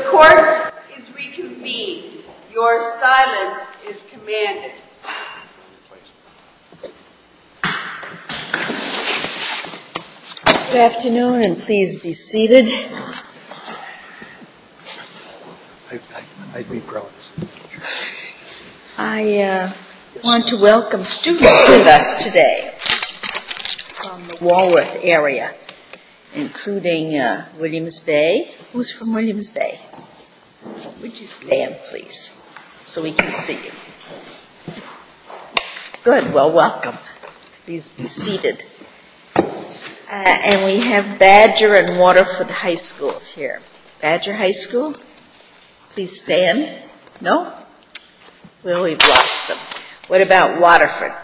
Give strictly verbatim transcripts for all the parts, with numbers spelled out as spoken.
The court is reconvened. Your silence is commanded. Good afternoon, and please be seated. I, I, I'd be proud. I uh, want to welcome students with us today from the Walworth area, including uh, Williams Bay. Who's from Williams Bay? Would you stand, please, so we can see you? Good. Well, welcome. Please be seated. Uh, and we have Badger and Waterford High Schools here. Badger High School, please stand. No? Well, we've lost them. What about Waterford?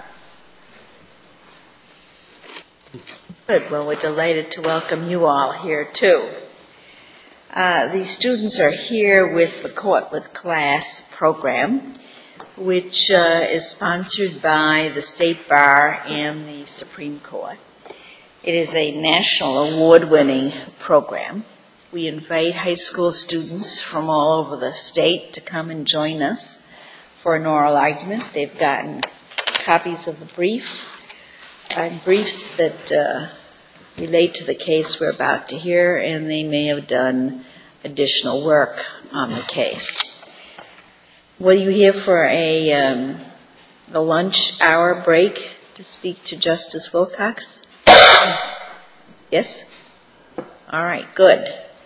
Good. Well, we're delighted to welcome you all here, too. Uh, these students are here with the Court with Class program, which uh, is sponsored by the State Bar and the Supreme Court. It is a national award-winning program. We invite high school students from all over the state to come and join us for an oral argument. They've gotten copies of the brief, and briefs that uh, relate to the case we're about to hear, and they may have done additional work on the case. Were you here for a um, the lunch hour break to speak to Justice Wilcox? Yes? All right, good.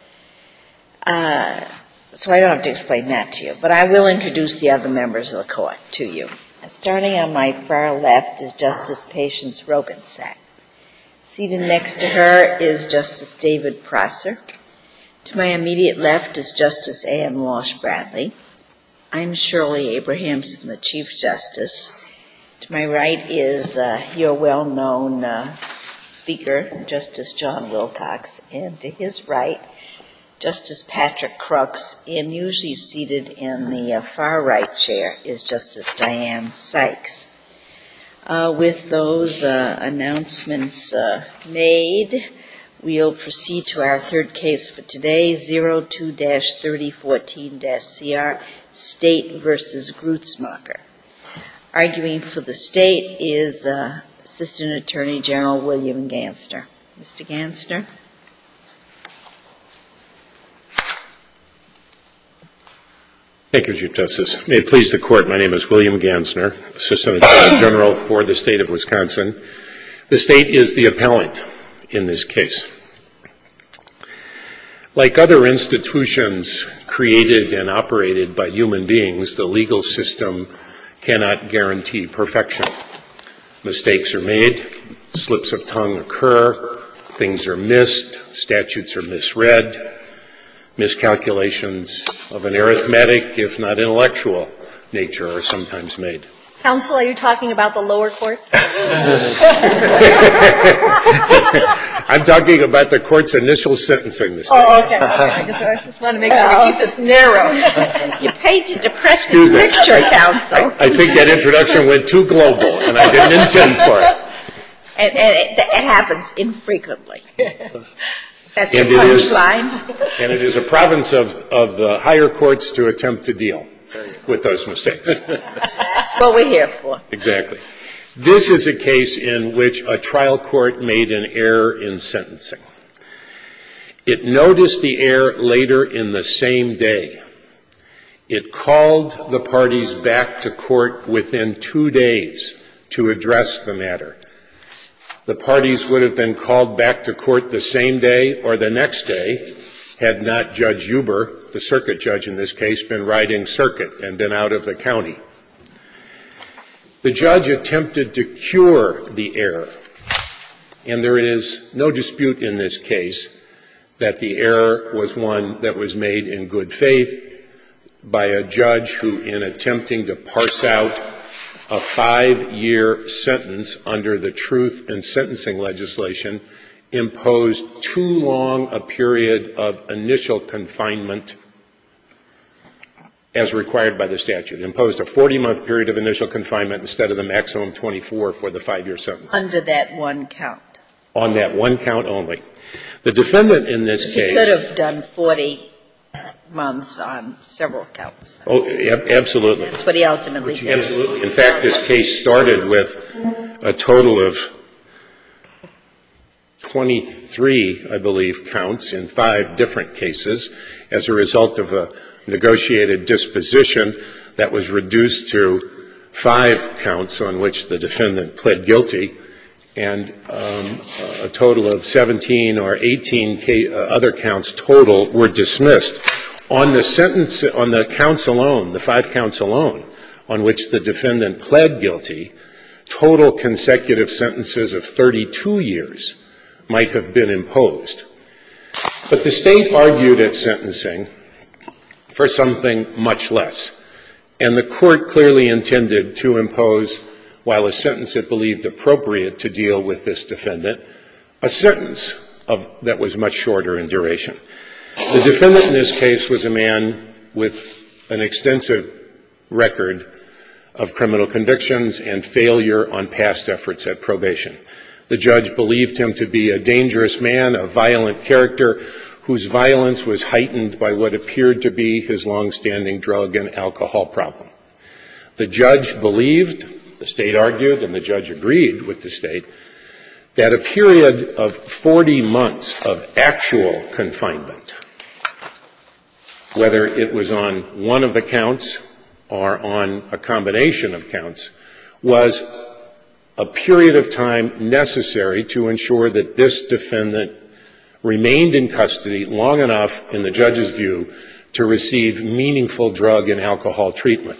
Uh, so I don't have to explain that to you, but I will introduce the other members of the court to you. Starting on my far left is Justice Patience Rogensack. Seated next to her is Justice David Prosser. To my immediate left is Justice Ann Walsh Bradley. I'm Shirley Abrahamson, the Chief Justice. To my right is uh, your well-known uh, Speaker, Justice John Wilcox, and to his right, Justice Patrick Crooks, and usually seated in the uh, far right chair is Justice Diane Sykes. Uh, with those uh, announcements uh, made, we'll proceed to our third case for today, zero two thirty fourteen C R, State versus Grutzmacher. Arguing for the state is uh, Assistant Attorney General William Gansner. Mister Gansner? Thank you, Chief Justice. May it please the Court, my name is William Gansner, Assistant Attorney General for the State of Wisconsin. The state is the appellant in this case. Like other institutions created and operated by human beings, the legal system cannot guarantee perfection. Mistakes are made, slips of tongue occur, things are missed, statutes are misread, miscalculations of an arithmetic, if not intellectual, nature are sometimes made. Counsel, are you talking about the lower courts? I'm talking about the court's initial sentencing mistake. Oh, okay. okay. I, just, I just want to make sure we keep this narrow. You painted a depressing picture, Counsel. I, I think that introduction went too global, and I didn't intend for it. And, and it, it happens infrequently. That's and your it punchline. And it is a province of, of the higher courts to attempt to deal with those mistakes. That's what we're here for. Exactly. This is a case in which a trial court made an error in sentencing. It noticed the error later in the same day. It called the parties back to court within two days to address the matter. The parties would have been called back to court the same day or the next day had not Judge Huber, the circuit judge in this case, been riding circuit and been out of the county. The judge attempted to cure the error, and there is no dispute in this case that the error was one that was made in good faith by a judge who, in attempting to parse out a five-year sentence under the truth in sentencing legislation, imposed too long a period of initial confinement as required by the statute. Imposed a forty-month period of initial confinement instead of the maximum twenty-four for the five-year sentence. Under that one count. On that one count only. The defendant in this he case... He could have done forty months on several counts. Oh, ab- absolutely. That's what he ultimately did. Absolutely. In fact, this case started with a total of twenty-three, I believe, counts in five different cases as a result of a negotiated disposition that was reduced to five counts on which the defendant pled guilty, and um, a total of seventeen or eighteen ca- uh, other counts total were dismissed. On the sentence, on the counts alone, the five counts alone, on which the defendant pled guilty, total consecutive sentences of thirty-two years might have been imposed. But the state argued at sentencing for something much less, and the court clearly intended to impose, while a sentence it believed appropriate to deal with this defendant, a sentence of, that was much shorter in duration. The defendant in this case was a man with an extensive record of criminal convictions and failure on past efforts at probation. The judge believed him to be a dangerous man, a violent character, whose violence was heightened by what appeared to be his long-standing drug and alcohol problem. The judge believed, the state argued, and the judge agreed with the state, that a period of forty months of actual confinement, whether it was on one of the counts or on a combination of counts, was a period of time necessary to ensure that this defendant remained in custody long enough, in the judge's view, to receive meaningful drug and alcohol treatment.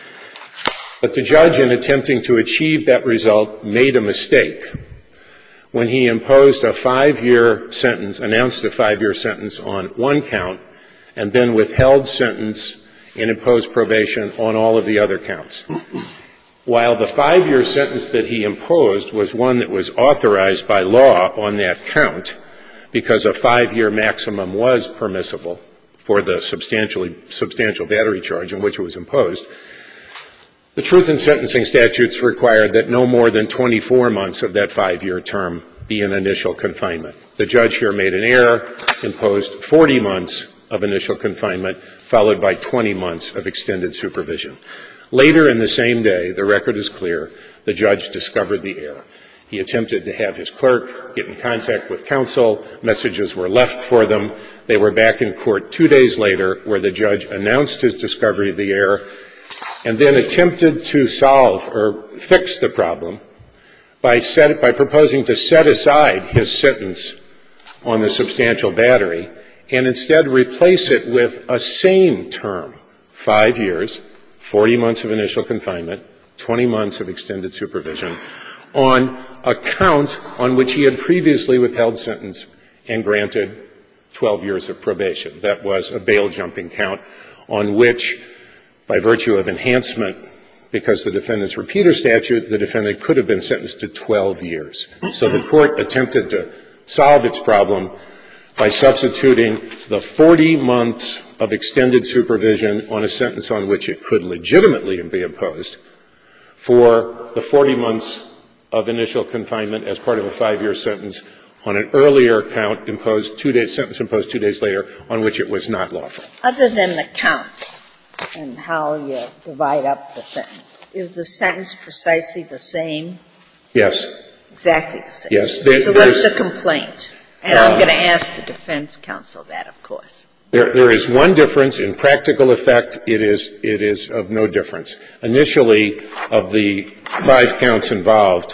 But the judge, in attempting to achieve that result, made a mistake when he imposed a five-year sentence, announced a five-year sentence on one count, and then withheld sentence and imposed probation on all of the other counts. While the five-year sentence that he imposed was one that was authorized by law on that count, because a five-year maximum was permissible for the substantially, substantial battery charge in which it was imposed, the truth in sentencing statutes required that no more than twenty-four months of that five-year term be in initial confinement. The judge here made an error, imposed forty months of initial confinement, followed by twenty months of extended supervision. Later in the same day, the record is clear, the judge discovered the error. He attempted to have his clerk get in contact with counsel. Messages were left for them. They were back in court two days later, where the judge announced his discovery of the error and then attempted to solve or fix the problem by, set, by proposing to set aside his sentence on the substantial battery and instead replace it with a same term, five years, forty months of initial confinement, twenty months of extended supervision, on a count on which he had previously withheld sentence and granted twelve years of probation. That was a bail jumping count on which, by virtue of enhancement, because the defendant's repeater statute, the defendant could have been sentenced to twelve years. So the court attempted to solve its problem by substituting the forty months of extended supervision on a sentence on which it could legitimately be imposed for the forty months of initial confinement as part of a five-year sentence on an earlier count imposed two days, sentence imposed two days later on which it was not lawful. Other than the counts and how you divide up the sentence, is the sentence precisely the same? Yes. Exactly the same. Yes. There, so what's the complaint? And uh, I'm going to ask the defense counsel that, of course. There, there is one difference. In practical effect, it is, it is of no difference. Initially, of the five counts involved,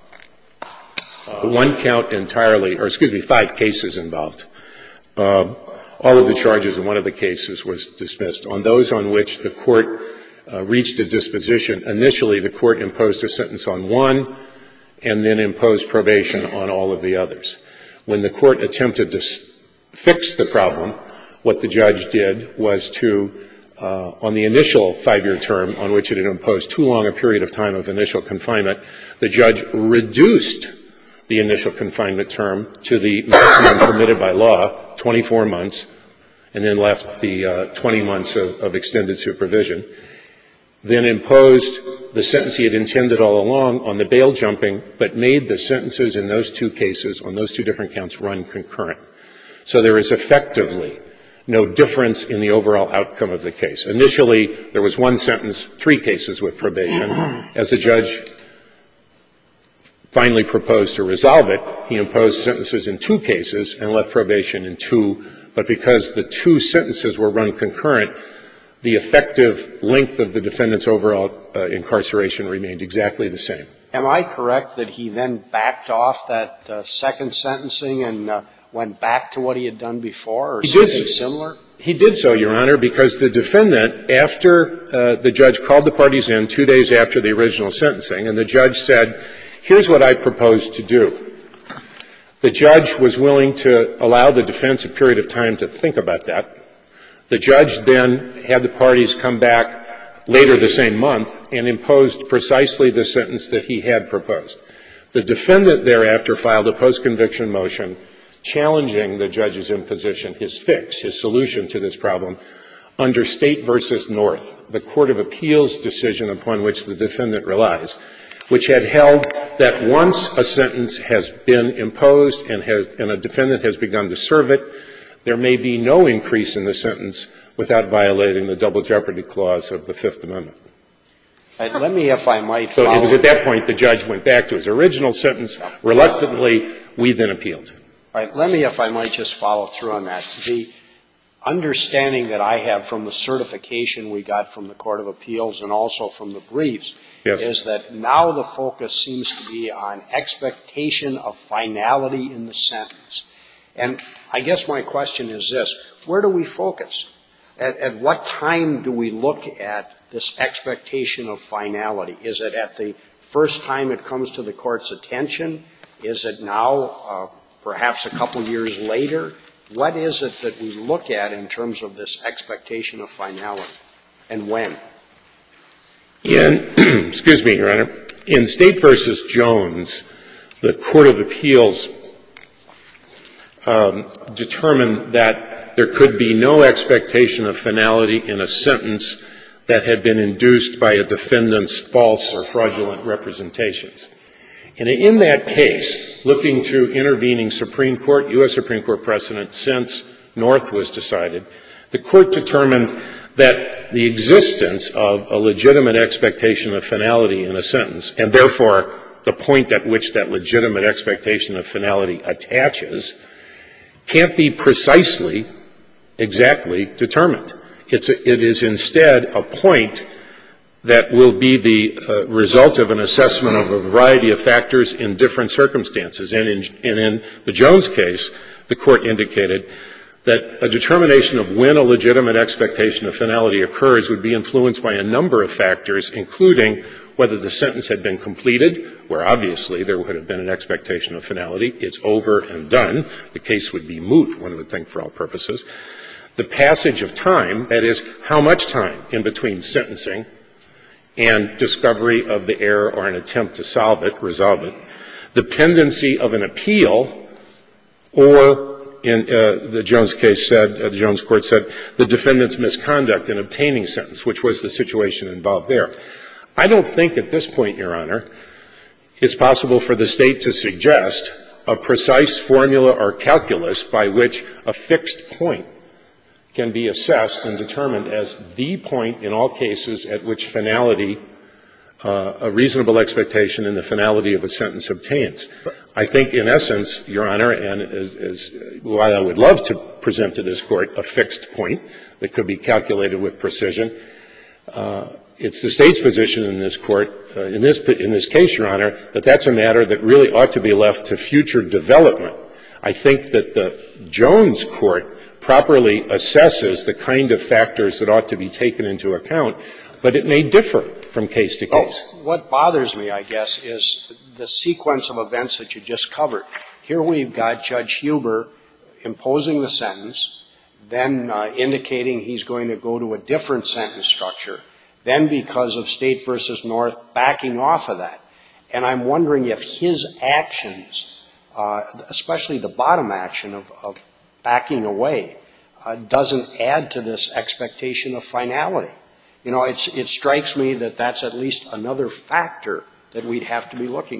uh, one count entirely, or excuse me, five cases involved, uh, all of the charges in one of the cases was dismissed. On those on which the court uh, reached a disposition, initially the court imposed a sentence on one and then imposed probation on all of the others. When the court attempted to s- fix the problem, what the judge did was to, uh, on the initial five-year term on which it had imposed too long a period of time of initial confinement, the judge reduced the initial confinement term to the maximum permitted by law, twenty-four months, and then left the uh, twenty months of, of extended supervision, then imposed the sentence he had intended all along on the bail jumping, but made the sentences in those two cases, on those two different counts, run concurrent. So there is effectively no difference in the overall outcome of the case. Initially, there was one sentence, three cases with probation. As the judge finally proposed to resolve it, he imposed sentences in two cases and left probation in two. But because the two sentences were run concurrent, the effective length of the defendant's overall uh, incarceration remained exactly the same. Am I correct that he then backed off that uh, second sentencing and uh, went back to what he had done before, or he something did, similar? He did so, Your Honor, because the defendant, after uh, the judge called the parties in two days after the original sentencing, and the judge said, here's what I propose to do. The judge was willing to allow the defense a period of time to think about that. The judge then had the parties come back later the same month and imposed precisely the sentence that he had proposed. The defendant thereafter filed a post-conviction motion challenging the judge's imposition, his fix, his solution to this problem, under State versus North, the Court of Appeals decision upon which the defendant relies, which had held that once a sentence has been imposed and, has, and a defendant has begun to serve it, there may be no increase in the sentence without violating the double jeopardy clause of the Fifth Amendment. Uh, let me, if I might, So follow. it was at that point the judge went back to his original sentence. Reluctantly, we then appealed. All right, let me, if I might, just follow through on that. The understanding that I have from the certification we got from the Court of Appeals and also from the briefs Yes. is that now the focus seems to be on expectation of finality in the sentence. And I guess my question is this: where do we focus? At, at what time do we look at this expectation of finality? Is it at the first time it comes to the court's attention? Is it now, uh, perhaps a couple years later? What is it that we look at in terms of this expectation of finality, and when? In, excuse me, Your Honor, in State versus Jones, the Court of Appeals um, determined that there could be no expectation of finality in a sentence that had been induced by a defendant's false or fraudulent representations. And in that case, looking to intervening Supreme Court, U S Supreme Court precedent since North was decided, the Court determined that the existence of a legitimate expectation of finality in a sentence, and therefore the point at which that legitimate expectation of finality attaches, can't be precisely, exactly determined. It's a, it is instead a point that will be the uh, result of an assessment of a variety of factors in different circumstances. And in, and in the Jones case, the Court indicated that a determination of when a legitimate expectation of finality occurs would be influenced by a number of factors, including whether the sentence had been completed, where obviously there would have been an expectation of finality. It's over and done. The case would be moot, one would think, for all purposes. The passage of time, that is, how much time in between sentencing and discovery of the error or an attempt to solve it, resolve it. The pendency of an appeal, or in uh, the Jones case said, uh, the Jones court said, the defendant's misconduct in obtaining sentence, which was the situation involved there. I don't think at this point, Your Honor, it's possible for the State to suggest a precise formula or calculus by which a fixed point can be assessed and determined as the point in all cases at which finality, uh, a reasonable expectation in the finality of a sentence obtains. I think, in essence, Your Honor, and as, as while I would love to present to this Court a fixed point that could be calculated with precision, uh, it's the State's position in this Court, uh, in this in this case, Your Honor, that that's a matter that really ought to be left to future development. I think that the Jones Court properly assesses the kind of factors that ought to be taken into account, but it may differ from case to case. Oh, what bothers me, I guess, is the sequence of events that you just covered. Here we've got Judge Huber imposing the sentence, then uh, indicating he's going to go to a different sentence structure, then because of State versus North backing off of that. And I'm wondering if his actions, uh, especially the bottom action of, of backing away, uh, doesn't add to this expectation of finality. You know, it's, it strikes me that that's at least another factor that we'd have to be looking at.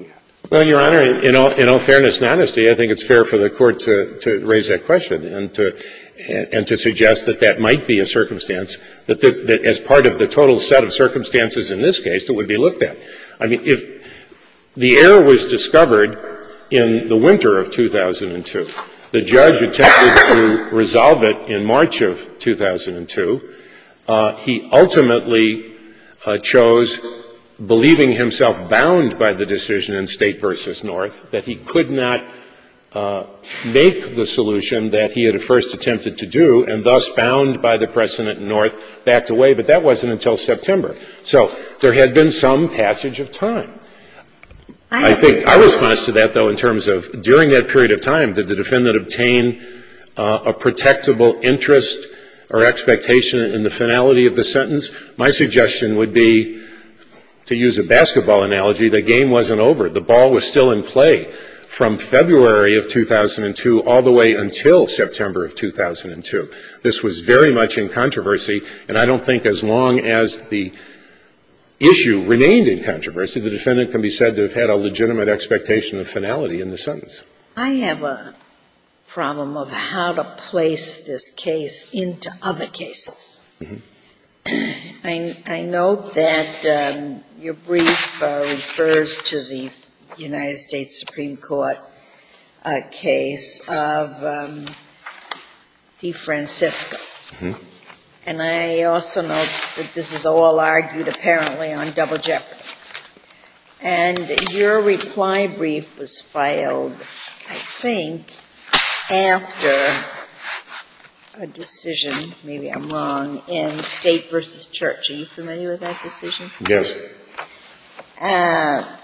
Well, Your Honor, in all, in all fairness and honesty, I think it's fair for the Court to, to raise that question and to, and to suggest that that might be a circumstance that, this, that as part of the total set of circumstances in this case that would be looked at. I mean, if the error was discovered in the winter of two thousand two, the judge attempted to resolve it in March of two thousand two. Uh, he ultimately uh, chose, believing himself bound by the decision in State versus North, that he could not uh, make the solution that he had at first attempted to do, and thus bound by the precedent in North, backed away. But that wasn't until September. So there had been some passage of time. I think our response to that, though, in terms of during that period of time, did the defendant obtain uh, a protectable interest or expectation in the finality of the sentence? My suggestion would be, to use a basketball analogy, the game wasn't over. The ball was still in play from February of two thousand two all the way until September of two thousand two. This was very much in controversy, and I don't think as long as the issue remained in controversy, the defendant can be said to have had a legitimate expectation of finality in the sentence. I have a problem of how to place this case into other cases. Mm-hmm. I, I note that um, your brief uh, refers to the United States Supreme Court uh, case of um, DeFrancisco. Mm-hmm. And I also note that this is all argued apparently on double jeopardy. And your reply brief was filed, I think, after a decision, maybe I'm wrong, in State versus Church. Are you familiar with that decision? Yes. Uh,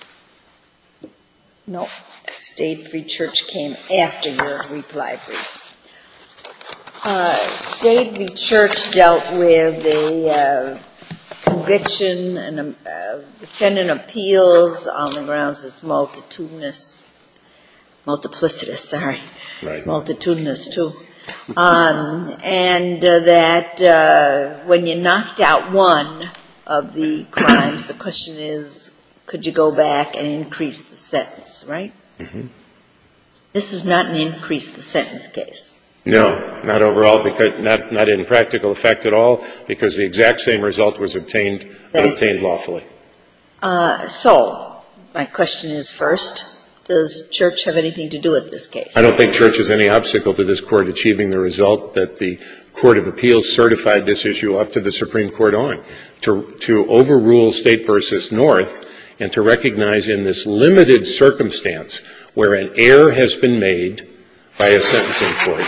no, State v. Church came after your reply brief. Uh, State v. Church dealt with a uh, conviction and a uh, defendant appeals on the grounds it's multitudinous, multiplicitous, sorry. Right. It's multitudinous, too. Um, and uh, that uh, when you knocked out one of the crimes, the question is, could you go back and increase the sentence, right? Mm-hmm. This is not an increase the sentence case. No, not overall, because not, not in practical effect at all, because the exact same result was obtained, but obtained lawfully. Uh, so, my question is first, does Church have anything to do with this case? I don't think Church is any obstacle to this Court achieving the result that the Court of Appeals certified this issue up to the Supreme Court on, to, to overrule State versus North and to recognize in this limited circumstance where an error has been made by a sentencing court,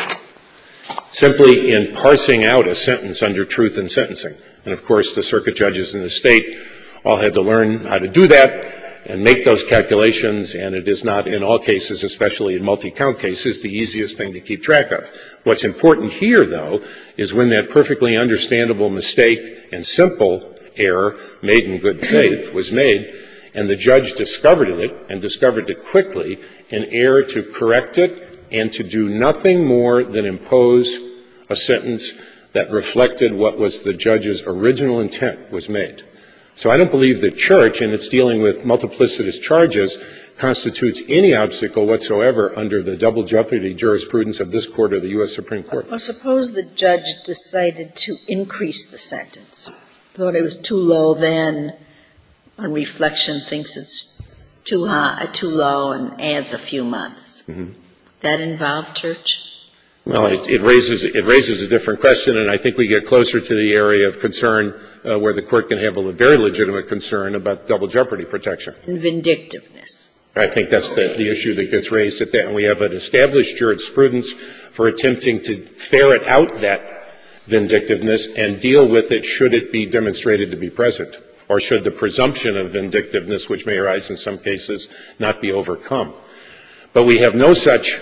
simply in parsing out a sentence under truth in sentencing. And, of course, the circuit judges in the state all had to learn how to do that and make those calculations, and it is not in all cases, especially in multi-count cases, the easiest thing to keep track of. What's important here, though, is when that perfectly understandable mistake and simple error made in good faith was made, and the judge discovered it and discovered it quickly, an error to correct it and to do nothing more than impose a sentence that reflected what was the judge's original intent was made. So I don't believe that Church, in its dealing with multiplicitous charges, constitutes any obstacle whatsoever under the double jeopardy jurisprudence of this Court or the U S Supreme Court. Well, suppose the judge decided to increase the sentence, thought it was too low, then on reflection thinks it's too high, too low, and adds a few months. Mm-hmm. That involve Church? Well, it, it raises it raises a different question, and I think we get closer to the area of concern uh, where the Court can have a very legitimate concern about double jeopardy protection. And vindictiveness. I think that's the, the issue that gets raised at that, and we have an established jurisprudence for attempting to ferret out that vindictiveness and deal with it should it be demonstrated to be present, or should the presumption of vindictiveness, which may arise in some cases, not be overcome. But we have no such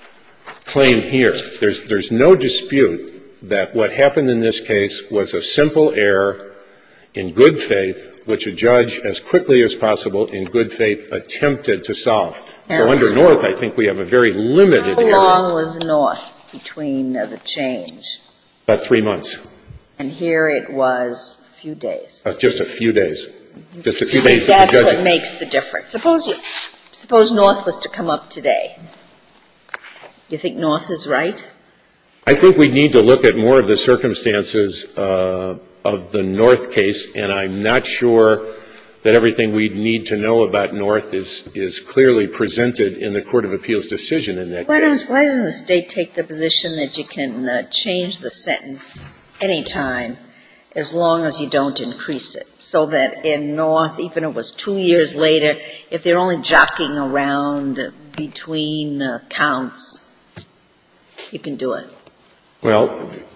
claim here. There's, there's no dispute that what happened in this case was a simple error in good faith, which a judge, as quickly as possible, in good faith, attempted to solve. So under North, I think we have a very limited error. How long was North between uh, the change? About three months. And here it was a few days. Uh, just a few days. Just a few days. That's that the judge what makes the difference. Suppose you suppose North was to come up today. You think North is right? I think we need to look at more of the circumstances uh, of the North case, and I'm not sure that everything we need to know about North is, is clearly presented in the Court of Appeals decision in that why case. Don't, why doesn't the state take the position that you can uh, change the sentence any time as long as you don't increase it? So that in North, even if it was two years later, if they're only jockeying around between uh, counts, you can do it. Well,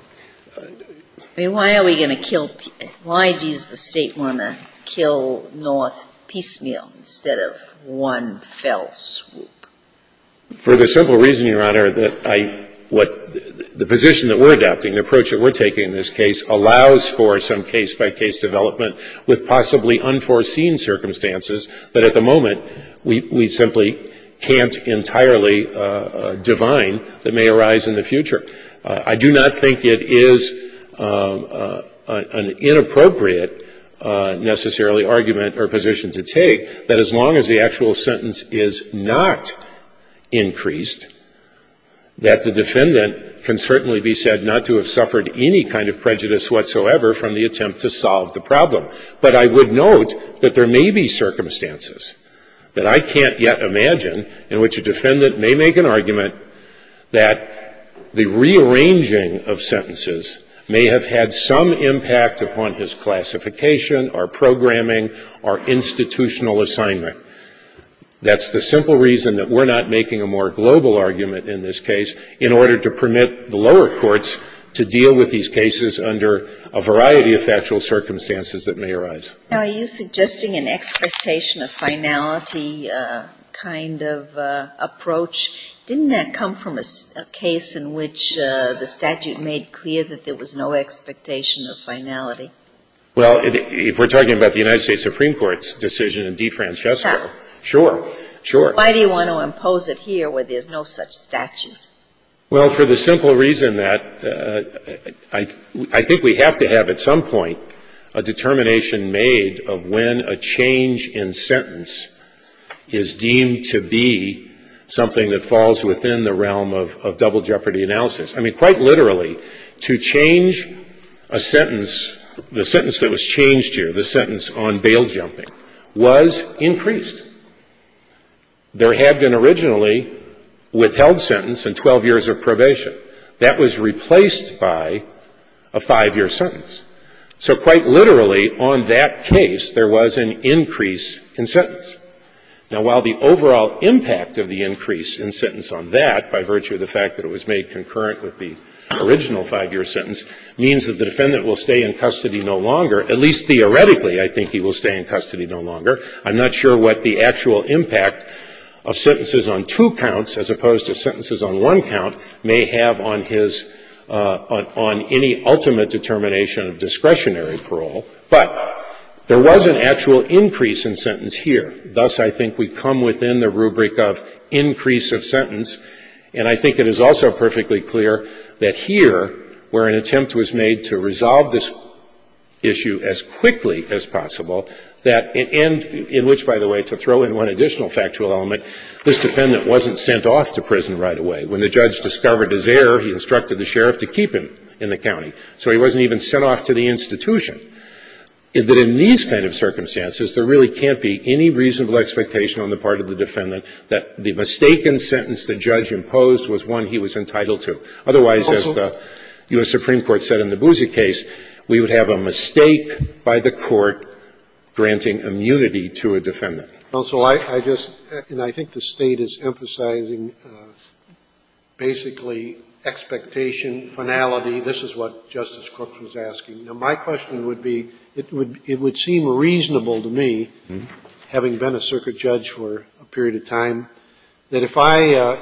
I mean, why are we going to kill, why does the state want to kill North piecemeal instead of one fell swoop? For the simple reason, Your Honor, that I, what, the position that we're adopting, the approach that we're taking in this case, allows for some case-by-case development with possibly unforeseen circumstances that at the moment we, we simply can't entirely uh, uh, divine that may arise in the future. Uh, I do not think it is um, uh, an inappropriate uh, necessarily argument or position to take that as long as the actual sentence is not increased, that the defendant can certainly be said not to have suffered any kind of prejudice whatsoever from the attempt to solve the problem. But I would note that there may be circumstances that I can't yet imagine in which a defendant may make an argument that the rearranging of sentences may have had some impact upon his classification or programming or institutional assignment. That's the simple reason that we're not making a more global argument in this case in order to permit the lower courts to deal with these cases under a variety of factual circumstances that may arise. Now, are you suggesting an expectation of finality uh, kind of uh, approach? Didn't that come from a, a case in which uh, the statute made clear that there was no expectation of finality? Well, if we're talking about the United States Supreme Court's decision in DeFrancesco, yeah. sure, sure. Why do you want to impose it here where there's no such statute? Well, for the simple reason that uh, I, I think we have to have at some point a determination made of when a change in sentence is deemed to be something that falls within the realm of, of double jeopardy analysis. I mean, quite literally, to change a sentence, the sentence that was changed here, the sentence on bail jumping, was increased. There had been originally withheld sentence and twelve years of probation. That was replaced by a five-year sentence. So quite literally, on that case, there was an increase in sentence. Now, while the overall impact of the increase in sentence on that, by virtue of the fact that it was made concurrent with the original five-year sentence, means that the defendant will stay in custody no longer, at least theoretically, I think he will stay in custody no longer. I'm not sure what the actual impact of sentences on two counts as opposed to sentences on one count may have on his uh, on, on any ultimate determination of discretionary parole. But there was an actual increase in sentence here. Thus, I think we come within the rubric of increase of sentence. And I think it is also perfectly clear that here, where an attempt was made to resolve this issue as quickly as possible, that, and in which, by the way, to throw in one additional factual element, this defendant wasn't sent off to prison right away. When the judge discovered his error, he instructed the sheriff to keep him in the county. So he wasn't even sent off to the institution. That in these kind of circumstances, there really can't be any reasonable expectation on the part of the defendant that the mistaken sentence the judge imposed was one he was entitled to. Otherwise, as the U S Supreme Court said in the Boozy case, we would have a mistake by the court granting immunity to a defendant. Counsel, I, I just, and I think the state is emphasizing uh, basically expectation, finality. This is what Justice Crooks was asking. Now, my question would be, it would it would seem reasonable to me, mm-hmm. having been a circuit judge for a period of time, that if I, uh,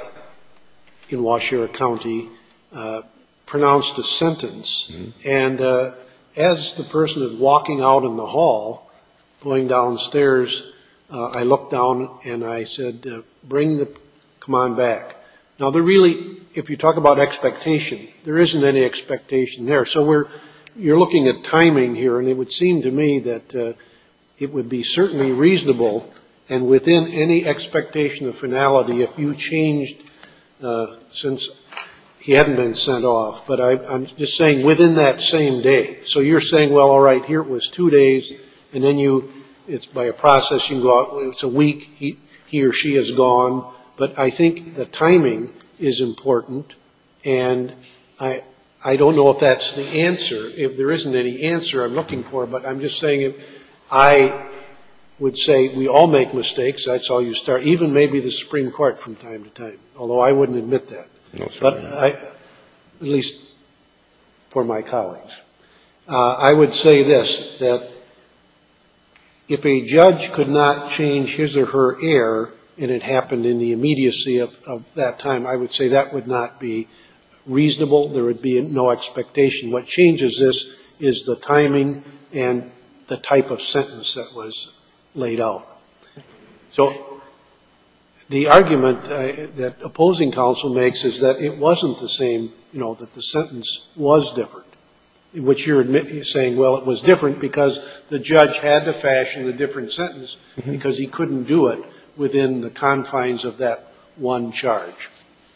in Waushara County, uh, pronounced a sentence, mm-hmm. and uh, as the person is walking out in the hall, going downstairs, uh, I looked down and I said, uh, bring the, come on back. Now, there really, if you talk about expectation, there isn't any expectation there. So we're, you're looking at timing here, and it would seem to me that uh, it would be certainly reasonable and within any expectation of finality, if you changed, uh, since he hadn't been sent off, but I, I'm just saying within that same day. So you're saying, well, all right, here it was two days, and then you, it's by a process, you can go out, it's a week, he, he or she is gone. But I think the timing is important, and I, I don't know if that's the answer. If there isn't any answer I'm looking for, but I'm just saying if I would say we all make mistakes. That's how you start. Even maybe the Supreme Court from time to time, although I wouldn't admit that. No, sir. But I, at least for my colleagues, uh, I would say this, that if a judge could not change his or her error and it happened in the immediacy of, of that time, I would say that would not be reasonable. There would be no expectation. What changes this is the timing and the type of sentence that was laid out. So the argument uh, that opposing counsel makes is that it wasn't the same, you know, that the sentence was different, in which you're, admit, you're saying, well, it was different because the judge had to fashion a different sentence mm-hmm. because he couldn't do it within the confines of that one charge.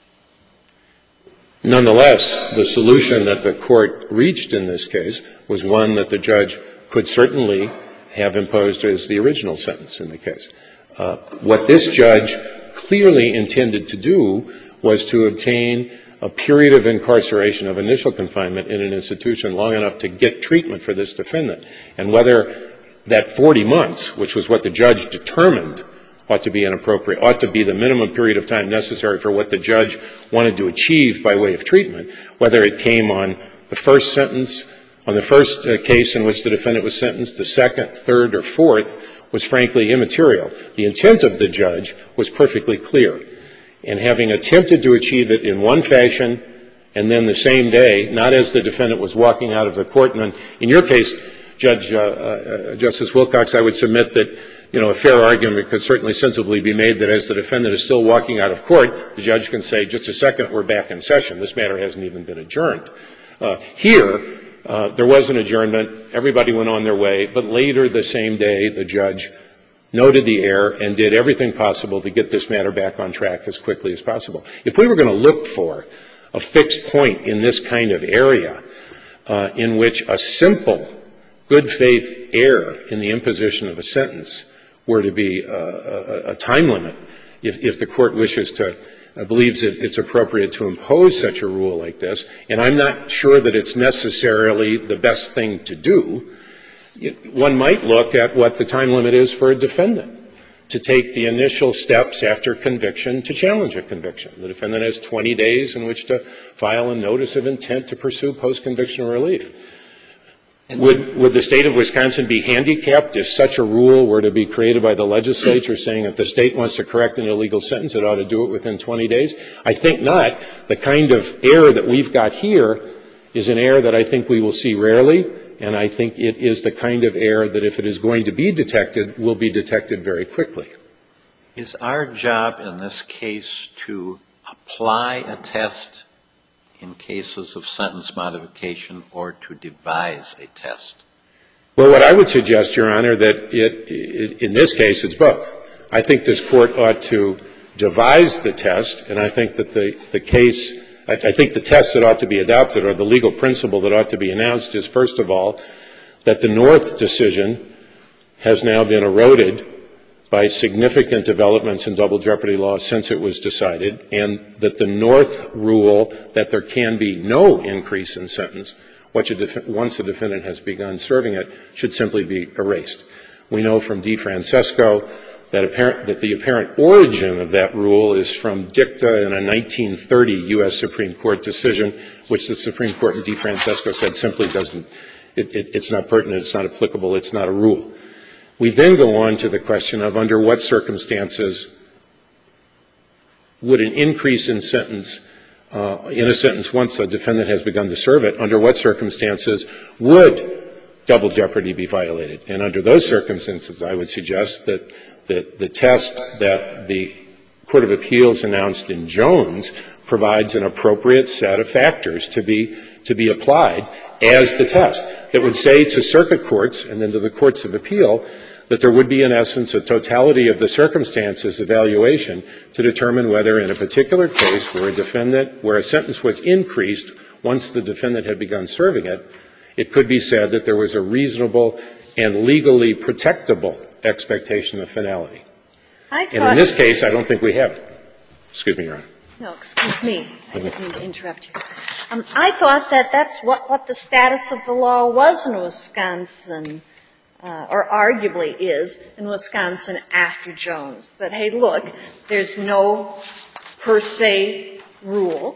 Nonetheless, the solution that the court reached in this case was one that the judge could certainly have imposed as the original sentence in the case. Uh, what this judge clearly intended to do was to obtain a period of incarceration, of initial confinement in an institution long enough to get treatment for this defendant. And whether that forty months, which was what the judge determined ought to be inappropriate, ought to be the minimum period of time necessary for what the judge wanted to achieve by way of treatment, whether it came on the first sentence, on the first uh, case in which the defendant was sentenced, the second, third, or fourth, was frankly immaterial. The intent of the judge was perfectly clear. And having attempted to achieve it in one fashion and then the same day, not as the defendant was walking out of the court, and in your case, Judge, uh, uh, Justice Wilcox, I would submit that, you know, a fair argument could certainly sensibly be made that as the defendant is still walking out of court, the judge can say, just a second, we're back in session. This matter hasn't even been adjourned. Uh, here, uh, there was an adjournment. Everybody went on their way. But later the same day, the judge noted the error and did everything possible to get this matter back on track as quickly as possible. If we were going to look for a fixed point in this kind of area uh, in which a simple good faith error in the imposition of a sentence were to be uh, a, a time limit, if, if the court wishes to, uh, believes that it's appropriate to impose such a rule like this, and I'm not sure that it's necessarily the best thing to do, one might look at what the time limit is for a defendant to take the initial steps after conviction to challenge a conviction. The defendant has twenty days in which to file a notice of intent to pursue post-conviction relief. Would, would the state of Wisconsin be handicapped if such a rule were to be created by the legislature saying if the state wants to correct an illegal sentence, it ought to do it within twenty days? I think not. The kind of error that we've got here is an error that I think we will see rarely, and I think it is the kind of error that if it is going to be detected, will be detected very quickly. Is our job in this case to apply a test in cases of sentence modification or to devise a test? Well, what I would suggest, Your Honor, that it, it, in this case it's both. I think this court ought to devise the test, and I think that the, the case, I, I think the test that ought to be adopted or the legal principle that ought to be announced is, first of all, that the North decision has now been eroded by significant developments in double jeopardy law since it was decided, and that the North rule that there can be no increase in sentence once the defendant has begun serving it should simply be erased. We know from DeFrancesco that, apparent, that the apparent origin of that rule is from dicta in a nineteen thirty U S Supreme Court decision, which the Supreme Court in DeFrancesco said simply doesn't, it, it, it's not pertinent, it's not applicable, it's not a rule. We then go on to the question of under what circumstances would an increase in sentence, uh, in a sentence once a defendant has begun to serve it, under what circumstances would double jeopardy be violated? And under those circumstances, I would suggest that the, the test that the Court of Appeals announced in Jones provides an appropriate set of factors to be, to be applied as the test that would say to circuit courts and then to the courts of appeal that there would be, in essence, a totality of the circumstances evaluation to determine whether in a particular case where a defendant, where a sentence was increased once the defendant had begun serving it, it could be said that there was a reasonable and legally protectable expectation of finality. I And in this case, I don't think we have it. Excuse me, Your Honor. No, excuse me. I didn't mean to interrupt you. Um, I thought that that's what, what the status of the law was in Wisconsin, uh, or arguably is in Wisconsin after Jones. That, hey, look, there's no per se rule.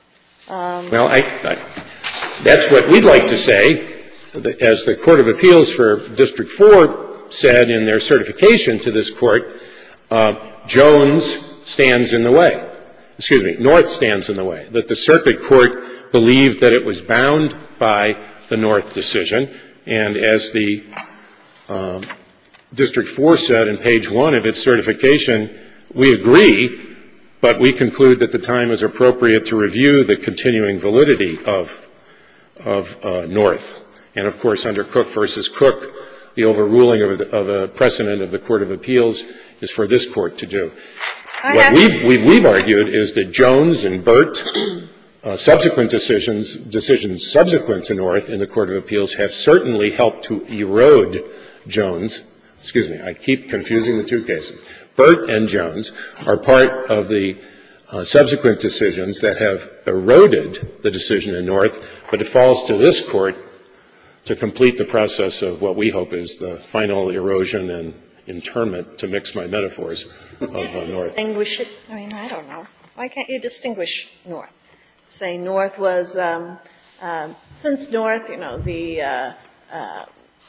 Um, well, I, I, that's what we'd like to say. As the Court of Appeals for District four said in their certification to this court, uh, Jones stands in the way. Excuse me, North stands in the way, that the circuit court believed that it was bound by the North decision, and as the um, District four said in page one of its certification, we agree, but we conclude that the time is appropriate to review the continuing validity of, of uh, North. And, of course, under Cook versus Cook, the overruling of, the, of a precedent of the Court of Appeals is for this court to do. What we've, we've, we've argued is that Jones and Burt, uh, subsequent decisions, decisions subsequent to North in the Court of Appeals have certainly helped to erode Jones. Excuse me, I keep confusing the two cases. Burt and Jones are part of the uh, subsequent decisions that have eroded the decision in North, but it falls to this court to complete the process of what we hope is the final erosion and internment, to mix my metaphors, of uh, North. Distinguish it? I mean, I don't know. Why can't you distinguish North? Say North was, um, um, since North, you know, the, uh, uh,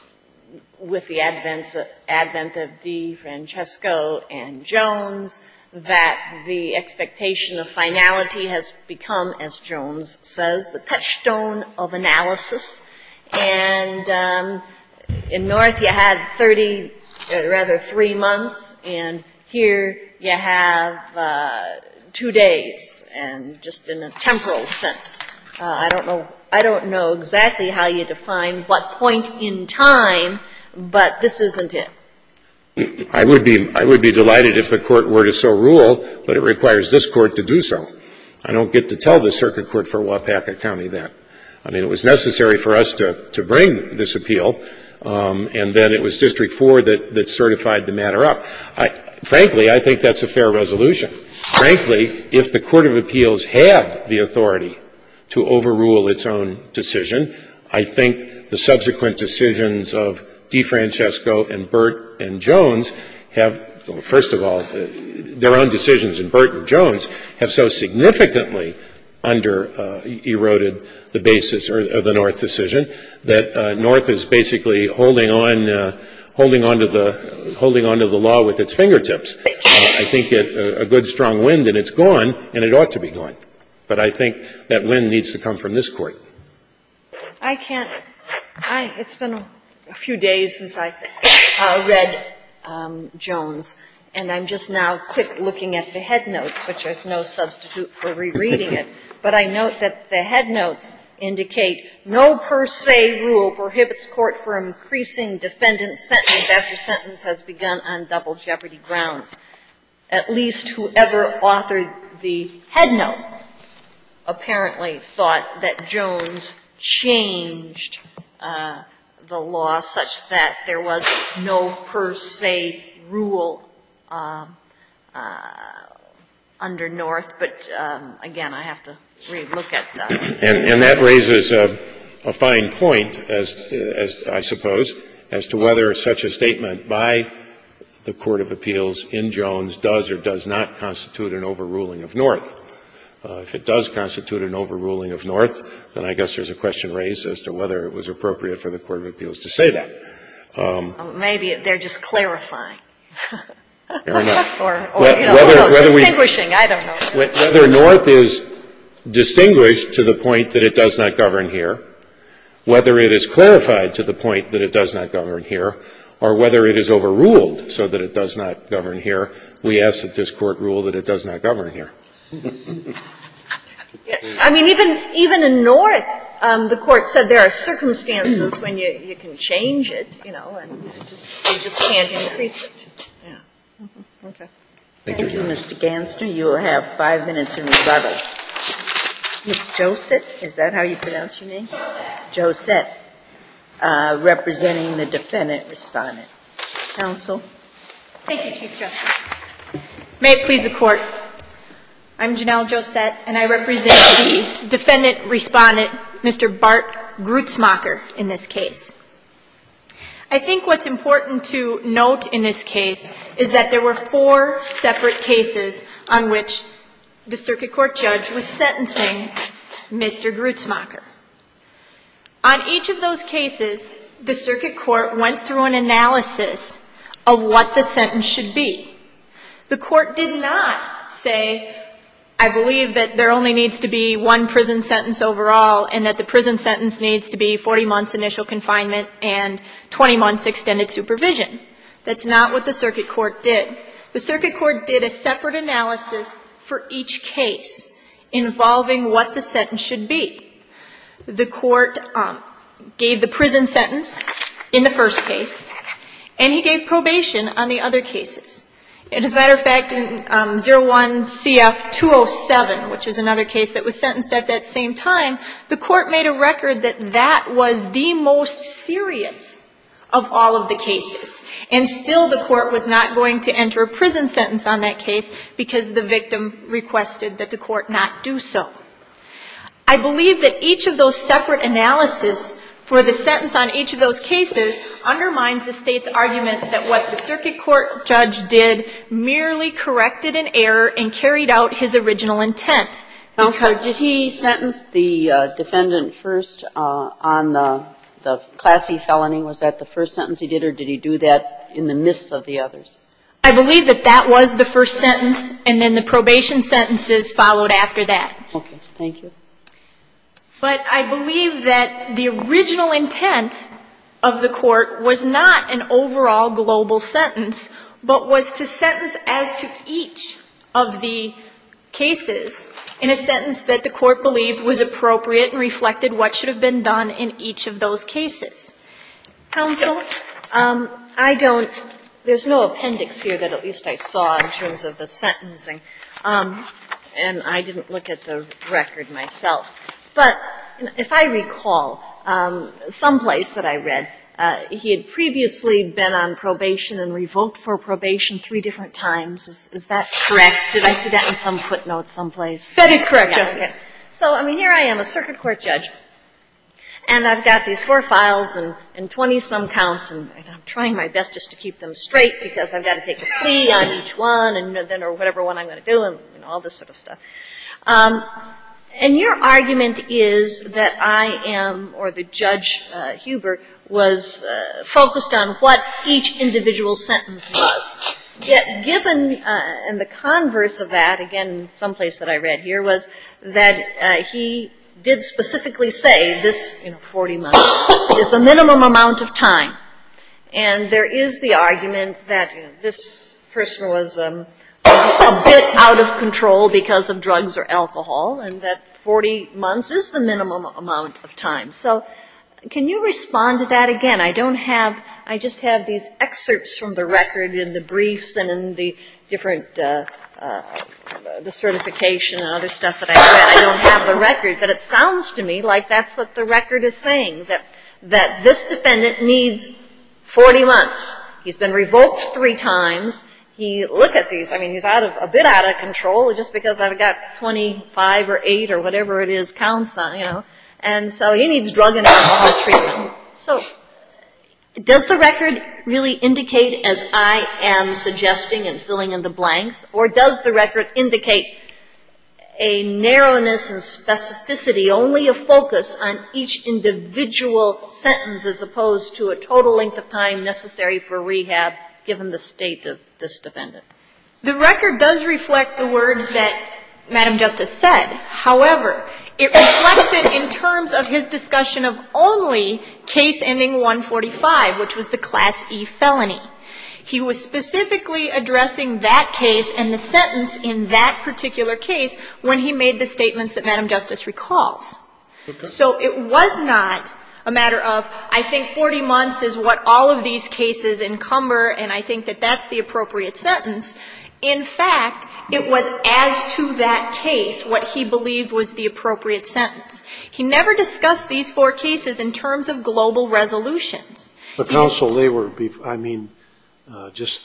with the advent, advent of DeFrancesco and Jones, that the expectation of finality has become, as Jones says, the touchstone of analysis. And um, in North, you had thirty, uh, rather three months, and here you have uh, two days, and just in a temporal sense. Uh, I don't know. I don't know exactly how you define what point in time, but this isn't it. I would be I would be delighted if the court were to so rule, but it requires this court to do so. I don't get to tell the circuit court for Waupaca County that. I mean, it was necessary for us to, to bring this appeal, um, and then it was District four that, that certified the matter up. I, frankly, I think that's a fair resolution. Frankly, if the Court of Appeals had the authority to overrule its own decision, I think the subsequent decisions of DeFrancesco and Burt and Jones have, well, first of all, uh, their own decisions in Burt and Jones have so significantly under uh, eroded the basis or, or the North decision that uh, North is basically holding on uh, holding on to the holding on to the law with its fingertips. Uh, I think it a, a good strong wind, and it's gone, and it ought to be gone. But I think that wind needs to come from this court. I can't. I. It's been a, a few days since I uh, read um, Jones, and I'm just now quick looking at the head notes, which is no substitute for rereading it. But I note that the head notes indicate no per se rule prohibits court from increasing defendant's sentence after sentence has begun on double jeopardy grounds. At least whoever authored the head note apparently thought that Jones changed uh, the law such that there was no per se rule uh, uh, under North. But um, again, I have to re-look at that. And, and that raises a, a fine point, as, as I suppose, as to whether such a statement by the Court of Appeals in Jones does or does not constitute an overruling of North. Uh, if it does constitute an overruling of North, then I guess there's a question raised as to whether it was appropriate for the Court of Appeals to say that. Um, Maybe they're just clarifying. Fair enough. or, or well, you know, whether, who knows, whether distinguishing, we, I don't know. Whether North is distinguished to the point that it does not govern here, whether it is clarified to the point that it does not govern here, or whether it is overruled so that it does not govern here, we ask that this Court rule that it does not govern here. I mean, even even in North, um, the court said there are circumstances when you, you can change it, you know, and you just, you just can't increase it. Yeah. Mm-hmm. Okay. Thank you, Mister Gansner. You will have five minutes in rebuttal. Miz Joseph, is that how you pronounce your name? Joseph, uh, representing the defendant respondent. Counsel. Thank you, Chief Justice. May it please the Court. I'm Janelle Josette, and I represent the defendant respondent, Mister Bart Grutzmacher, in this case. I think what's important to note in this case is that there were four separate cases on which the circuit court judge was sentencing Mister Grutzmacher. On each of those cases, the circuit court went through an analysis of what the sentence should be. The court did not say, I believe that there only needs to be one prison sentence overall and that the prison sentence needs to be forty months initial confinement and twenty months extended supervision. That's not what the circuit court did. The circuit court did a separate analysis for each case involving what the sentence should be. The court um, gave the prison sentence in the first case, and he gave probation on the other cases. And as a matter of fact, in um, oh one C F two oh seven, which is another case that was sentenced at that same time, the court made a record that that was the most serious of all of the cases. And still the court was not going to enter a prison sentence on that case because the victim requested that the court not do so. I believe that each of those separate analyses for the sentence on each of those cases undermines the State's argument that what the circuit court judge did merely corrected an error and carried out his original intent. Counselor, did he sentence the uh, defendant first uh, on the, the Class E felony? Was that the first sentence he did, or did he do that in the midst of the others? I believe that that was the first sentence, and then the probation sentences followed after that. Okay, thank you. But I believe that the original intent of the court was not an overall global sentence, but was to sentence as to each of the cases in a sentence that the court believed was appropriate and reflected what should have been done in each of those cases. Counsel, um, I don't, there's no appendix here that at least I saw in terms of the sentencing, um, and I didn't look at the record myself. But if I recall, um, someplace that I read, uh, he had previously been on probation and revoked for probation three different times. Is, is that correct? Did I see that in some footnote someplace? That is correct, yeah, Justice. Okay. So, I mean, here I am, a circuit court judge, and I've got these four files and, and twenty-some counts, and, and I'm trying my best just to keep them straight because I've got to take a plea on each one and then or whatever one I'm going to do and you know, all this sort of stuff. Um, And your argument is that I am, or the Judge uh, Huber, was uh, focused on what each individual sentence was. Yet given, uh, and the converse of that, again, someplace that I read here, was that uh, he did specifically say this, you know, forty months is the minimum amount of time. And there is the argument that you know, this person was um, a bit out of control because of drugs or alcohol, and that forty months is the minimum amount of time. So can you respond to that again? I don't have, I just have these excerpts from the record in the briefs and in the different, uh, uh, the certification and other stuff that I read. I don't have the record, but it sounds to me like that's what the record is saying, that, that this defendant needs forty months. He's been revoked three times. He, look at these, I mean, he's out of, a bit out of control just because I've got twenty-five or eight or whatever it is counts on, you know, and so he needs drug and alcohol treatment. So does the record really indicate, as I am suggesting and filling in the blanks, or does the record indicate a narrowness and specificity, only a focus on each individual sentence as opposed to a total length of time necessary for rehab given the state of this defendant? The record does reflect the words that Madam Justice said. However, it reflects it in terms of his discussion of only case ending one forty-five, which was the Class E felony. He was specifically addressing that case and the sentence in that particular case when he made the statements that Madam Justice recalls. Okay. So it was not a matter of, I think forty months is what all of these cases encumber, and I think that that's the appropriate sentence. In fact, it was as to that case what he believed was the appropriate sentence. He never discussed these four cases in terms of global resolutions. But counsel, they were, I mean, uh, just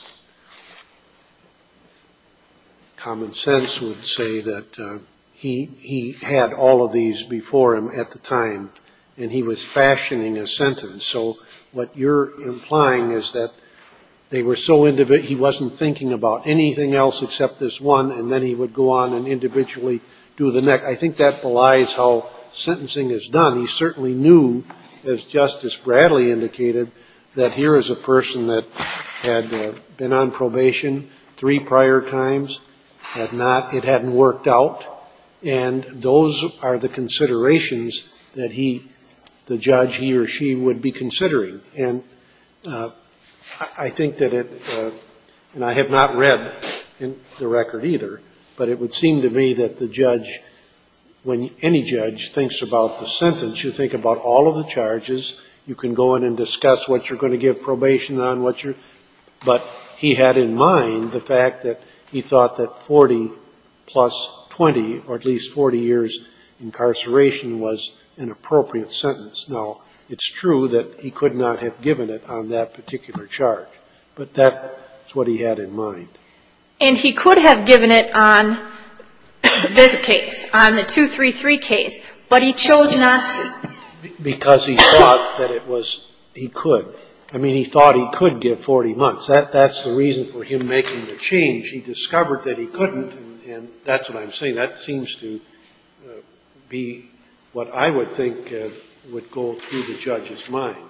common sense would say that uh, he he had all of these before him at the time, and he was fashioning a sentence. So what you're implying is that they were so individual, he wasn't thinking about anything else except this one, and then he would go on and individually do the next. I think that belies how sentencing is done. He certainly knew, as Justice Bradley indicated, that here is a person that had uh, been on probation three prior times, had not, it hadn't worked out, and those are the considerations that he, the judge, he or she would be considering. And uh, I think that it, uh, and I have not read in the record either, but it would seem to me that the judge, when any judge thinks about the sentence, you think about all of the charges. You can go in and discuss what you're going to give probation on, what you're, but he had in mind the fact that he thought that forty plus twenty, or at least forty years incarceration was an appropriate sentence. Now, it's true that he could not have given it on that particular charge, but that's what he had in mind. And he could have given it on this case, on the two thirty-three case, but he chose not to. Because he thought that it was, he could. I mean, he thought he could give forty months. That, that's the reason for him making the change. He discovered that he couldn't, and, and that's what I'm saying. That seems to uh, be what I would think uh, would go through the judge's mind.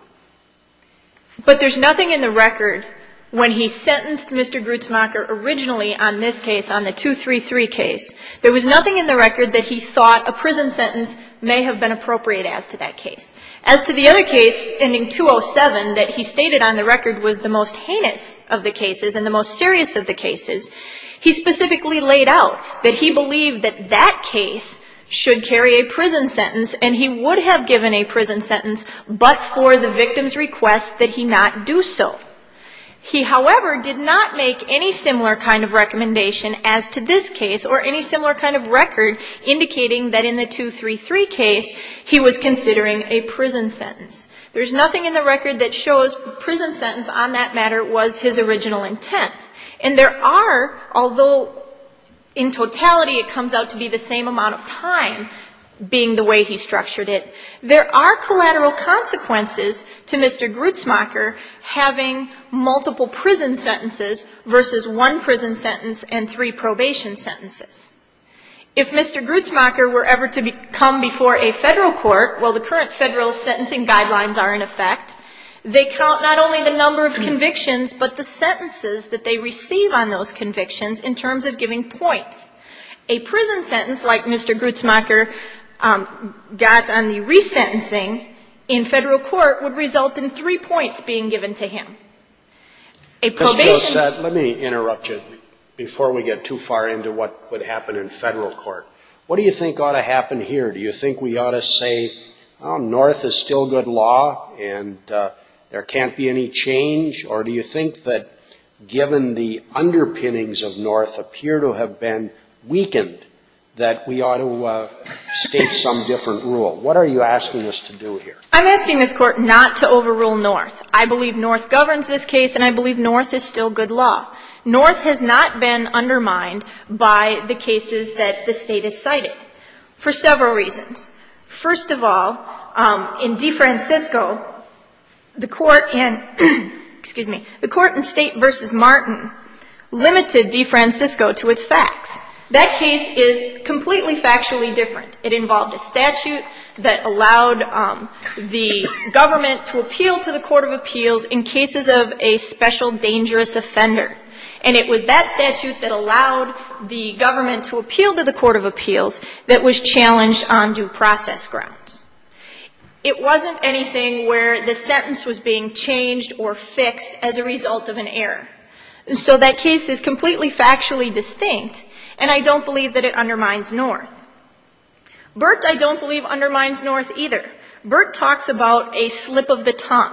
But there's nothing in the record when he sentenced Mister Grutzmacher originally on this case, on the two thirty-three case, there was nothing in the record that he thought a prison sentence may have been appropriate as to that case. As to the other case, ending two oh seven, that he stated on the record was the most heinous of the cases and the most serious of the cases, he specifically laid out that he believed that that case should carry a prison sentence, and he would have given a prison sentence but for the victim's request that he not do so. He, however, did not make any similar kind of recommendation as to this case or any similar kind of record indicating that in the two thirty-three case he was considering a prison sentence. There's nothing in the record that shows prison sentence on that matter was his original intent. And there are, although in totality it comes out to be the same amount of time, being the way he structured it, there are collateral consequences to Mister Grutzmacher having multiple prison sentences versus one prison sentence and three probation sentences. If Mister Grutzmacher were ever to be, come before a federal court, well, the current federal sentencing guidelines are in effect. They count not only the number of convictions, but the sentences that they receive on those convictions in terms of giving points. A prison sentence, like Mister Grutzmacher um, got on the resentencing in federal court, would result in three points being given to him. A probation. Miz Josette, let me interrupt you before we get too far into what would happen in federal court. What do you think ought to happen here? Do you think we ought to say, oh, North is still good law and uh, there can't be any change? Or do you think that given the underpinnings of North appear to have been weakened, that we ought to uh, state some different rule? What are you asking us to do here? I'm asking this court not to overrule North. I believe North governs this case, and I believe North is still good law. North has not been undermined by the cases that the state has cited for several reasons. First of all, um, in DeFrancisco, the court in, excuse me, the court in State versus Martin limited DeFrancisco to its facts. That case is completely factually different. It involved a statute that allowed um, the government to appeal to the Court of Appeals in cases of a special dangerous offender. And it was that statute that allowed the government to appeal to the Court of Appeals that was challenged on due process grounds. It wasn't anything where the sentence was being changed or fixed as a result of an error. So that case is completely factually distinct, and I don't believe that it undermines North. Burt, I don't believe, undermines North either. Burt talks about a slip of the tongue.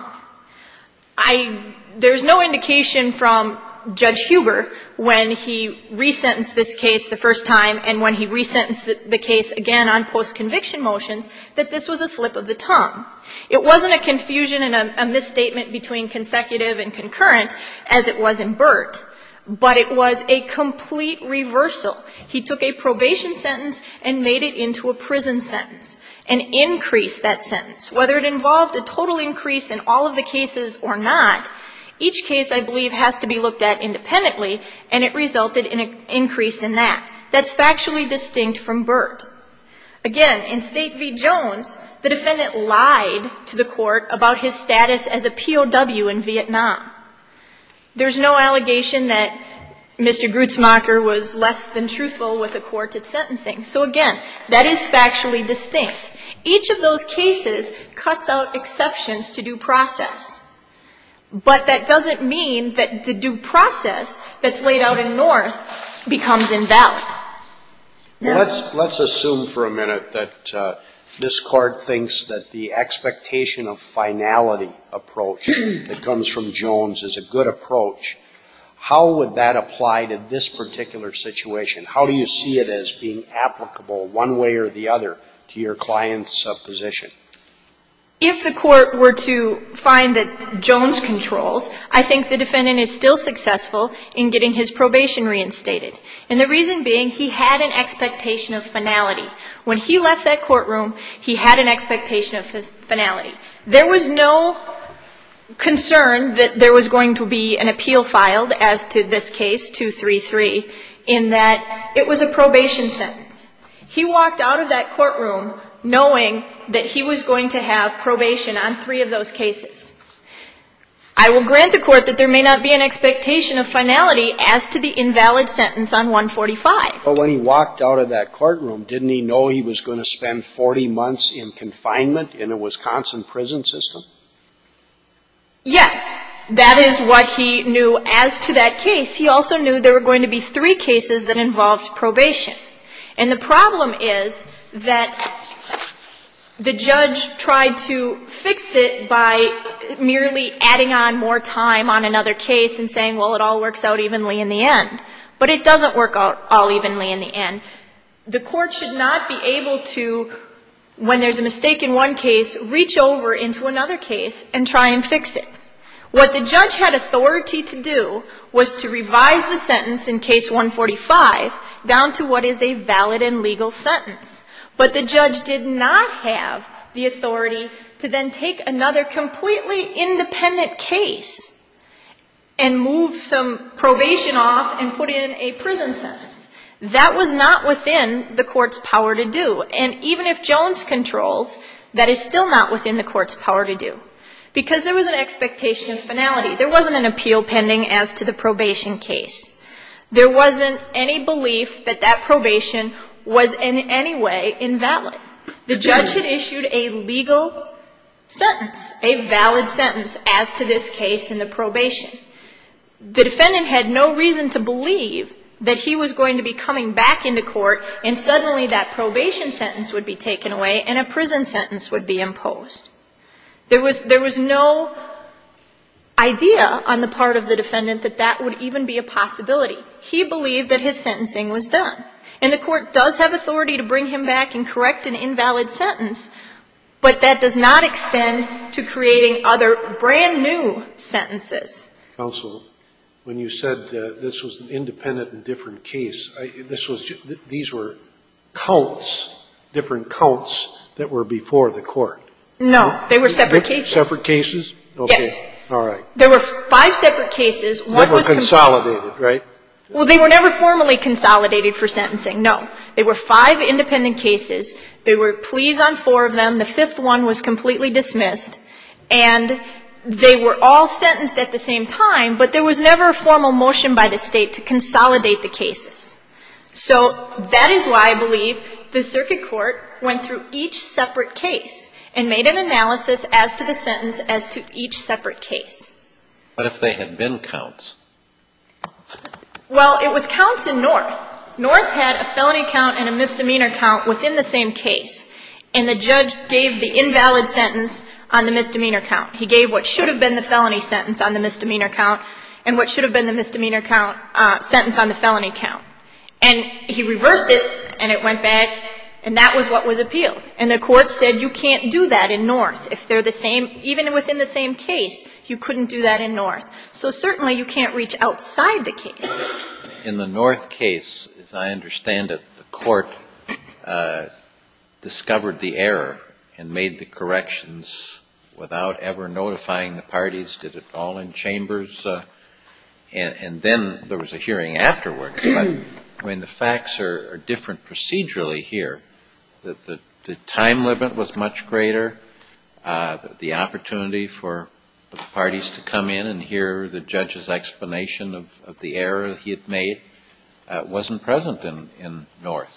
I, there's no indication from Judge Huber when he resentenced this case the first time and when he resentenced the, the case again on post-conviction motions that this was a slip of the tongue. It wasn't a confusion and a, a misstatement between consecutive and concurrent as it was in Burt, but it was a complete reversal. He took a probation sentence and made it into a prison sentence and increased that sentence. Whether it involved a total increase in all of the cases or not, each case, I believe, has to be looked at independently, and it resulted in an increase in that. That's factually distinct from Burt. Again, in State v. Jones, the defendant lied to the court about his status as a P O W in Vietnam. There's no allegation that Mister Grutzmacher was less than truthful with the court at sentencing. So again, that is factually distinct. Each of those cases cuts out exceptions to due process. But that doesn't mean that the due process that's laid out in North becomes invalid. Well, let's, let's assume for a minute that uh, this Court thinks that the expectation of finality approach that comes from Jones is a good approach. How would that apply to this particular situation? How do you see it as being applicable one way or the other to your client's uh, position? If the court were to find that Jones controls, I think the defendant is still successful in getting his probation reinstated. And the reason being, he had an expectation of finality. When he left that courtroom, he had an expectation of finality. There was no concern that there was going to be an appeal filed as to this case, two thirty-three, in that it was a probation sentence. He walked out of that courtroom knowing that he was going to have probation on three of those cases. I will grant the court that there may not be an expectation of finality as to the invalid sentence on one forty-five. But when he walked out of that courtroom, didn't he know he was going to spend forty months in confinement in a Wisconsin prison system? Yes. That is what he knew as to that case. He also knew there were going to be three cases that involved probation. And the problem is that the judge tried to fix it by merely adding on more time on another case and saying, well, it all works out evenly in the end. But it doesn't work out all evenly in the end. The court should not be able to, when there's a mistake in one case, reach over into another case and try and fix it. What the judge had authority to do was to revise the sentence in case one forty-five down to what is a valid and legal sentence. But the judge did not have the authority to then take another completely independent case and move some probation off and put in a prison sentence. That was not within the court's power to do. And even if Jones controls, that is still not within the court's power to do. Because there was an expectation of finality. There wasn't an appeal pending as to the probation case. There wasn't any belief that that probation was in any way invalid. The judge had issued a legal sentence, a valid sentence as to this case in the probation. The defendant had no reason to believe that he was going to be coming back into court and suddenly that probation sentence would be taken away and a prison sentence would be imposed. There was, there was no idea on the part of the defendant that that would even be a possibility. He believed that his sentencing was done. And the court does have authority to bring him back and correct an invalid sentence, but that does not extend to creating other brand new sentences. Counsel, when you said uh, this was an independent and different case, I, this was these were counts, different counts that were before the court. No, they were separate cases. Separate cases? Okay. Yes. All right. There were five separate cases. One Never was consolidated, right? Well, they were never formally consolidated for sentencing, no. They were five independent cases. There were pleas on four of them. The fifth one was completely dismissed. And they were all sentenced at the same time, but there was never a formal motion by the State to consolidate the cases. So that is why I believe the circuit court went through each separate case and made an analysis as to the sentence as to each separate case. What if they had been counts? Well, it was counts in North. North had a felony count and a misdemeanor count within the same case, and the judge gave the invalid sentence on the misdemeanor count. He gave what should have been the felony sentence on the misdemeanor count and what should have been the misdemeanor count uh, sentence on the felony count. And he reversed it, and it went back, and that was what was appealed. And the court said you can't do that in North. If they're the same, even within the same case, you couldn't do that in North. So certainly you can't reach outside the case. In the North case, as I understand it, the court uh, discovered the error and made the corrections without ever notifying the parties, did it all in chambers, uh, and, and then there was a hearing afterwards. But, I mean, the facts are, are different procedurally here. The, the, the time limit was much greater. Uh, the, the opportunity for the parties to come in and hear the judge's explanation of, of the error he had made uh, wasn't present in, in North.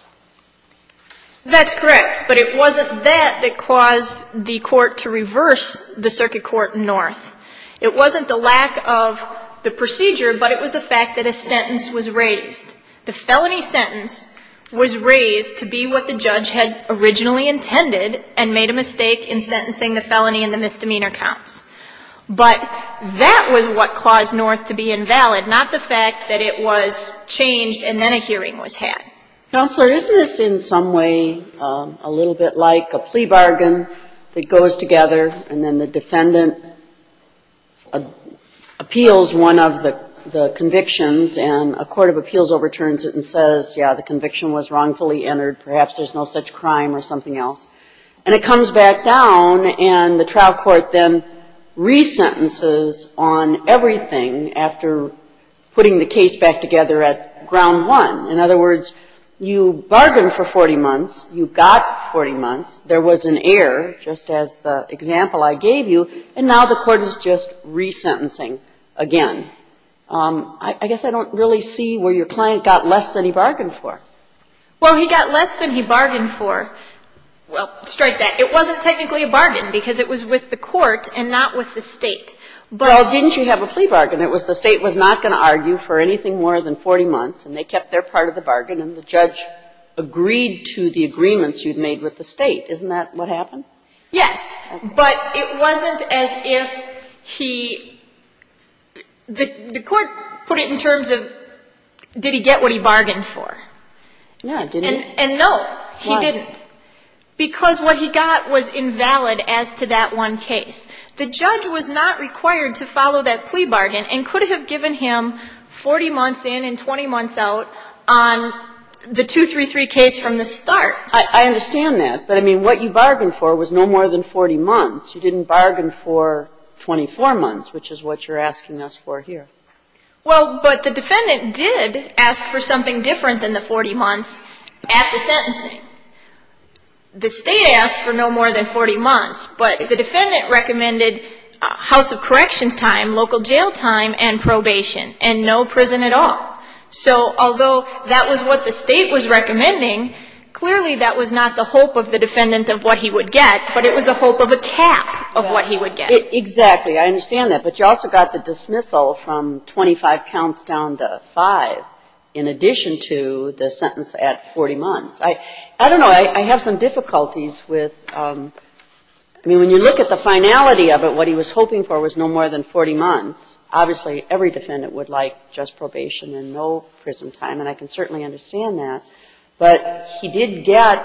That's correct, but it wasn't that that caused the court to reverse the circuit court in North. It wasn't the lack of the procedure, but it was the fact that a sentence was raised. The felony sentence was raised to be what the judge had originally intended and made a mistake in sentencing the felony and the misdemeanor counts. But that was what caused North to be invalid, not the fact that it was changed and then a hearing was had. Counselor, isn't this in some way um, a little bit like a plea bargain that goes together and then the defendant uh, appeals one of the, the convictions and a court of appeals overturns it and says, yeah, the conviction was wrongfully entered, perhaps there's no such crime or something else. And it comes back down and the trial court then resentences on everything after putting the case back together at ground one. In other words, you bargained for forty months, you got forty months, there was an error, just as the example I gave you, and now the court is just resentencing again. Um, I, I guess I don't really see where your client got less than he bargained for. Well, he got less than he bargained for. Well, strike that. It wasn't technically a bargain because it was with the court and not with the state. But well, didn't you have a plea bargain? It was the state was not going to argue for anything more than forty months, and they kept their part of the bargain, and the judge agreed to the agreements you'd made with the state. Isn't that what happened? Yes, but it wasn't as if he the, – the court put it in terms of did he get what he bargained for? Yeah, didn't and, he? And no, he Why? didn't. Because what he got was invalid as to that one case. The judge was not required to follow that plea bargain and could have given him forty months in and twenty months out on the two thirty-three case from the start. I, I understand that, but I mean, what you bargained for was no more than forty months. You didn't bargain for twenty-four months, which is what you're asking us for here. Well, but the defendant did ask for something different than the forty months at the sentencing. The state asked for no more than forty months, but the defendant recommended uh, House of Corrections time, local jail time, and probation, and no prison at all. So although that was what the state was recommending, clearly that was not the hope of the defendant of what he would get, but it was a hope of a cap of what he would get. It, exactly. I understand that. But you also got the dismissal from twenty-five counts down to five, in addition to the sentence at forty months. I, I don't know. I, I have some difficulties with, um, I mean, when you look at the finality of it, what he was hoping for was no more than forty months. Obviously, every defendant would like just probation and no prison time, and I can certainly understand that. But he did get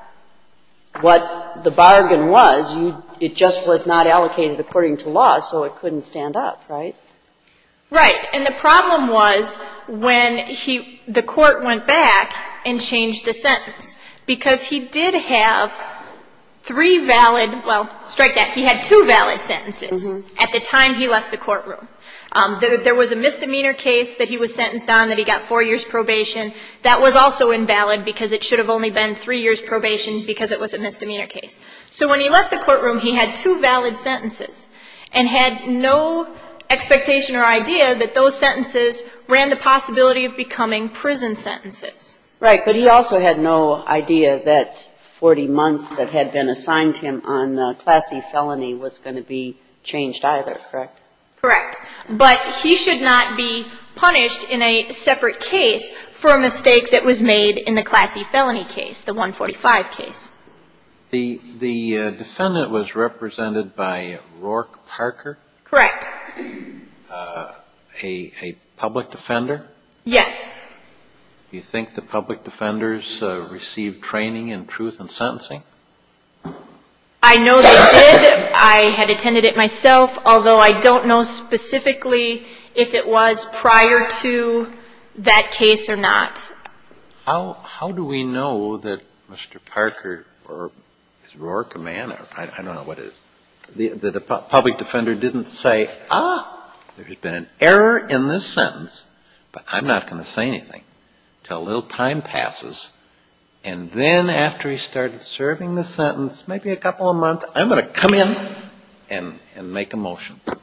what the bargain was. You, it just was not allocated according to law, so it couldn't stand up, right? Right. And the problem was when he, the court went back and changed the sentence, because he did have three valid, well, strike that, he had two valid sentences mm-hmm. at the time he left the courtroom. Um, there, there was a misdemeanor case that he was sentenced on that he got four years probation. That was also invalid because it should have only been three years probation because it was a misdemeanor case. So when he left the courtroom, he had two valid sentences and had no expectation or idea that those sentences ran the possibility of becoming prison sentences. Right, but he also had no idea that forty months that had been assigned him on the Class C felony was going to be changed either, correct? Correct. But he should not be punished in a separate case for a mistake that was made in the Class E felony case, the one forty-five case. The, the uh, defendant was represented by Rourke Parker? Correct. Uh, a, a public defender? Yes. Do you think the public defenders uh, received training in truth in sentencing? I know they did. I had attended it myself, although I don't know specifically if it was prior to that case or not. How, how do we know that Mister Parker, or is Rourke a man, or I, I don't know what it is, the, the, the public defender didn't say, ah, there's been an error in this sentence, but I'm not going to say anything till a little time passes. And then after he started serving the sentence, maybe a couple of months, I'm going to come in and, and make a motion. Um,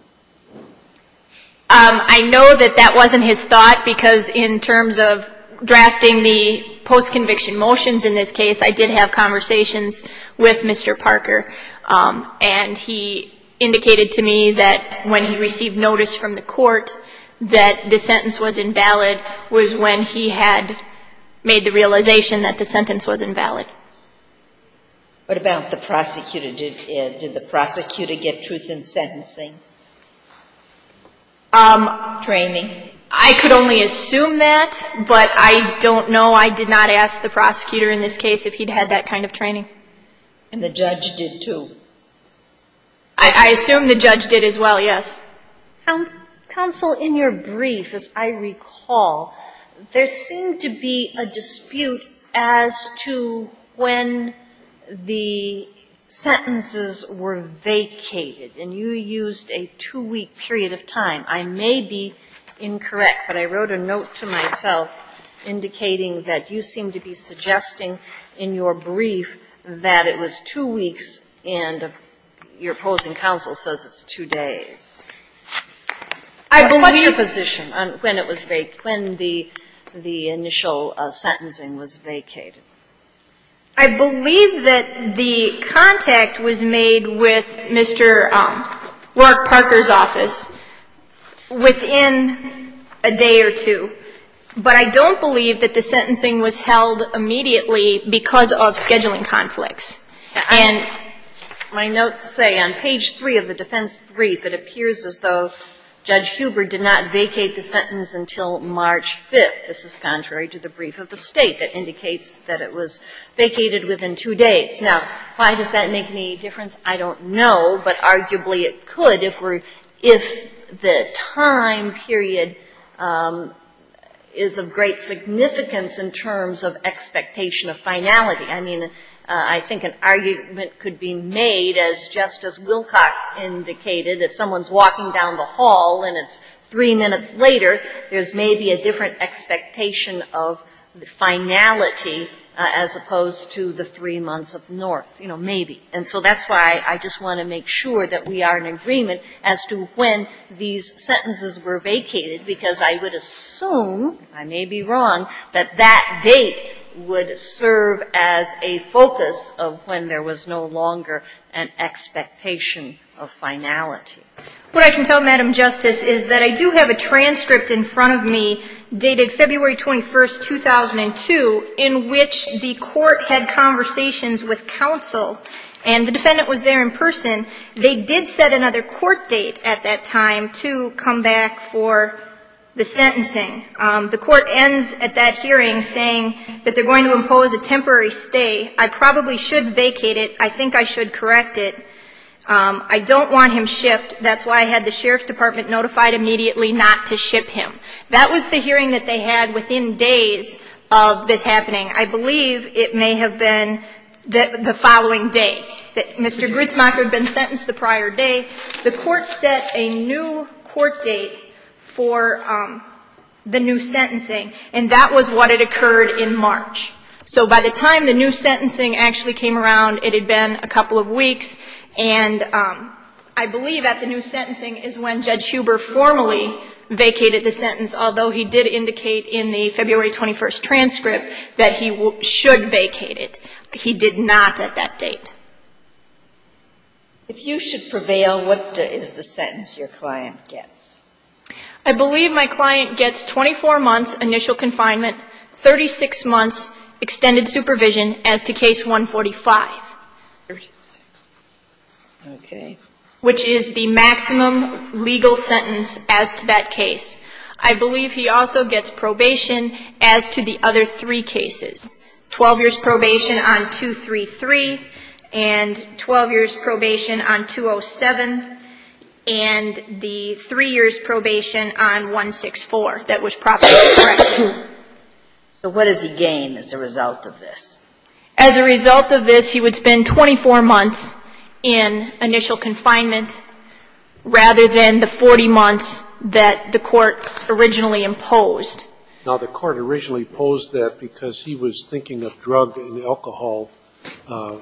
I know that that wasn't his thought, because in terms of drafting the post-conviction motions in this case, I did have conversations with Mister Parker, um, and he indicated to me that when he received notice from the court that the sentence was invalid was when he had made the realization that the sentence was invalid. What about the prosecutor? Did, uh, did the prosecutor get truth in sentencing Um, training? I could only assume that, but I don't know. I did not ask the prosecutor in this case if he'd had that kind of training. And the judge did too? I, I assume the judge did as well, yes. Counsel, in your brief, as I recall, there seemed to be a dispute as to when the sentences were vacated, and you used a two-week period of time. I may be incorrect, but I wrote a note to myself indicating that you seem to be suggesting in your brief that it was two weeks, and your opposing counsel says it's two days. I believe What's your position on when it was vac- when the the initial uh, sentencing was vacated? I believe that the contact was made with Mister Um, Rourke Parker's office within a day or two, but I don't believe that the sentencing was held immediately because of scheduling conflicts. And my notes say on page three of the defense brief, it appears as though Judge Huber did not vacate the sentence until March fifth. This is contrary to the brief of the State that indicates that it was vacated within two days. Now, why does that make any difference? I don't know, but arguably it could if we're if the time period um, is of great significance in terms of expectation of finality. I mean, Uh, I think an argument could be made, as Justice Wilcox indicated, if someone's walking down the hall and it's three minutes later, there's maybe a different expectation of the finality uh, as opposed to the three months of North, you know, maybe. And so that's why I just want to make sure that we are in agreement as to when these sentences were vacated, because I would assume, I may be wrong, that that date would serve as a focus of when there was no longer an expectation of finality. what I can tell, Madam Justice, is that I do have a transcript in front of me dated February twenty-first, two thousand two, in which the court had conversations with counsel, and the defendant was there in person. They did set another court date at that time to come back for the sentencing. Um, the court ends at that hearing saying that they're going to impose a temporary stay. I probably should vacate it. I think I should correct it. Um, I don't want him shipped. That's why I had the Sheriff's Department notified immediately not to ship him. That was the hearing that they had within days of this happening. I believe it may have been the, the following day, that Mister Grutzmacher had been sentenced the prior day. The court set a new court date for um, the new sentencing, and that was what had occurred in March. So by the time the new sentencing actually came around, it had been a couple of weeks, and um, I believe at the new sentencing is when Judge Huber formally vacated the sentence, although he did indicate in the February twenty-first transcript that he w- should vacate it. He did not at that date. If you should prevail, what is the sentence your client gets? I believe my client gets twenty-four months initial confinement, thirty-six months extended supervision as to case one forty-five. thirty-six. Okay. Which is the maximum legal sentence as to that case. I believe he also gets probation as to the other three cases. twelve years probation on two thirty-three and twelve years probation on two oh seven and the three years probation on one sixty-four that was properly corrected. So what does he gain as a result of this? As a result of this, he would spend twenty-four months in initial confinement rather than the forty months that the court originally imposed. Now, the court originally posed that because he was thinking of drug and alcohol, uh,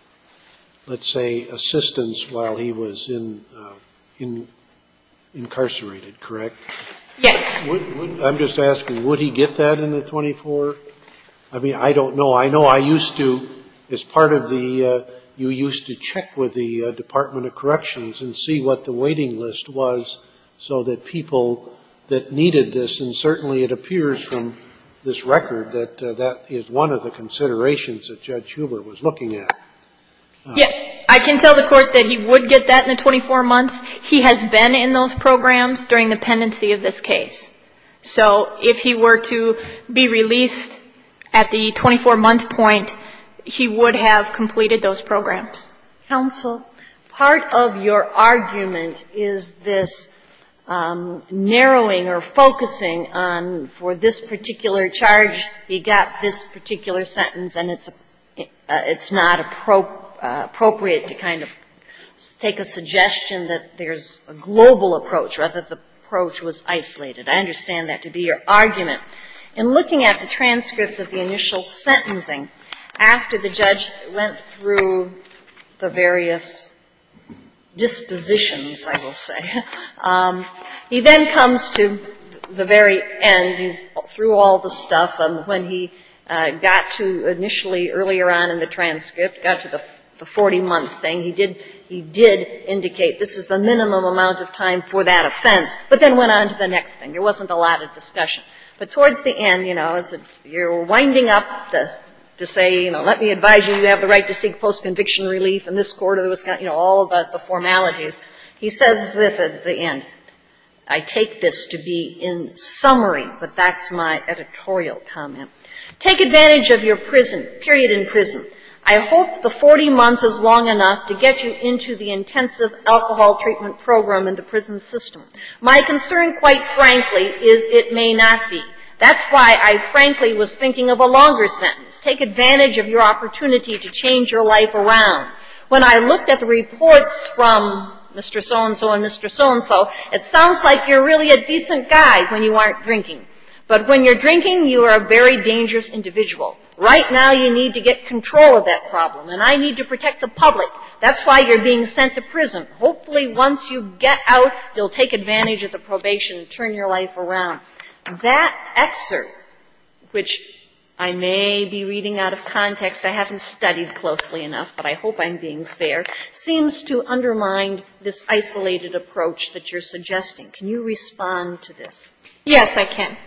let's say, assistance while he was in, uh, in incarcerated, correct? Yes. Would, would, I'm just asking, would he get that in the twenty-four? I mean, I don't know. I know I used to, as part of the, uh, you used to check with the uh, Department of Corrections and see what the waiting list was so that people that needed this, and certainly it appears from this record that uh, that is one of the considerations that Judge Huber was looking at. Uh, yes, I can tell the court that he would get that in the twenty-four months. He has been in those programs during the pendency of this case. So if he were to be released at the twenty-four month point, he would have completed those programs. Counsel, part of your argument is this um, narrowing or focusing on, for this particular charge, he got this particular sentence, and it's, a, uh, it's not appro- uh, appropriate to kind of take a suggestion that there's a global approach, rather the approach was isolated. I understand that to be your argument. In looking at the transcript of the initial sentencing, after the judge went through the various dispositions, I will say, um, he then comes to the very end. He's through all the stuff. Um, when he uh, got to initially earlier on in the transcript, got to the the forty month thing, he did he did indicate this is the minimum amount of time for that offense, but then went on to the next thing. There wasn't a lot of discussion. But towards the end, you know, as you're winding up the to say, you know, let me advise you, you have the right to seek post-conviction relief in this court or the Wisconsin, you know, all of the, the formalities. He says this at the end. I take this to be in summary, but that's my editorial comment. Take advantage of your prison, period in prison. I hope the forty months is long enough to get you into the intensive alcohol treatment program in the prison system. My concern, quite frankly, is it may not be. That's why I frankly was thinking of a longer sentence. Take advantage of your opportunity to change your life around. When I looked at the reports from Mister So-and-so and Mister So-and-so, it sounds like you're really a decent guy when you aren't drinking. But when you're drinking, you are a very dangerous individual. Right now, you need to get control of that problem, and I need to protect the public. That's why you're being sent to prison. Hopefully, once you get out, you'll take advantage of the probation and turn your life around. That excerpt, which I may be reading out of context, I haven't studied closely enough, but I hope I'm being fair, seems to undermine this isolated approach that you're suggesting. Can you respond to this? Yes, I can.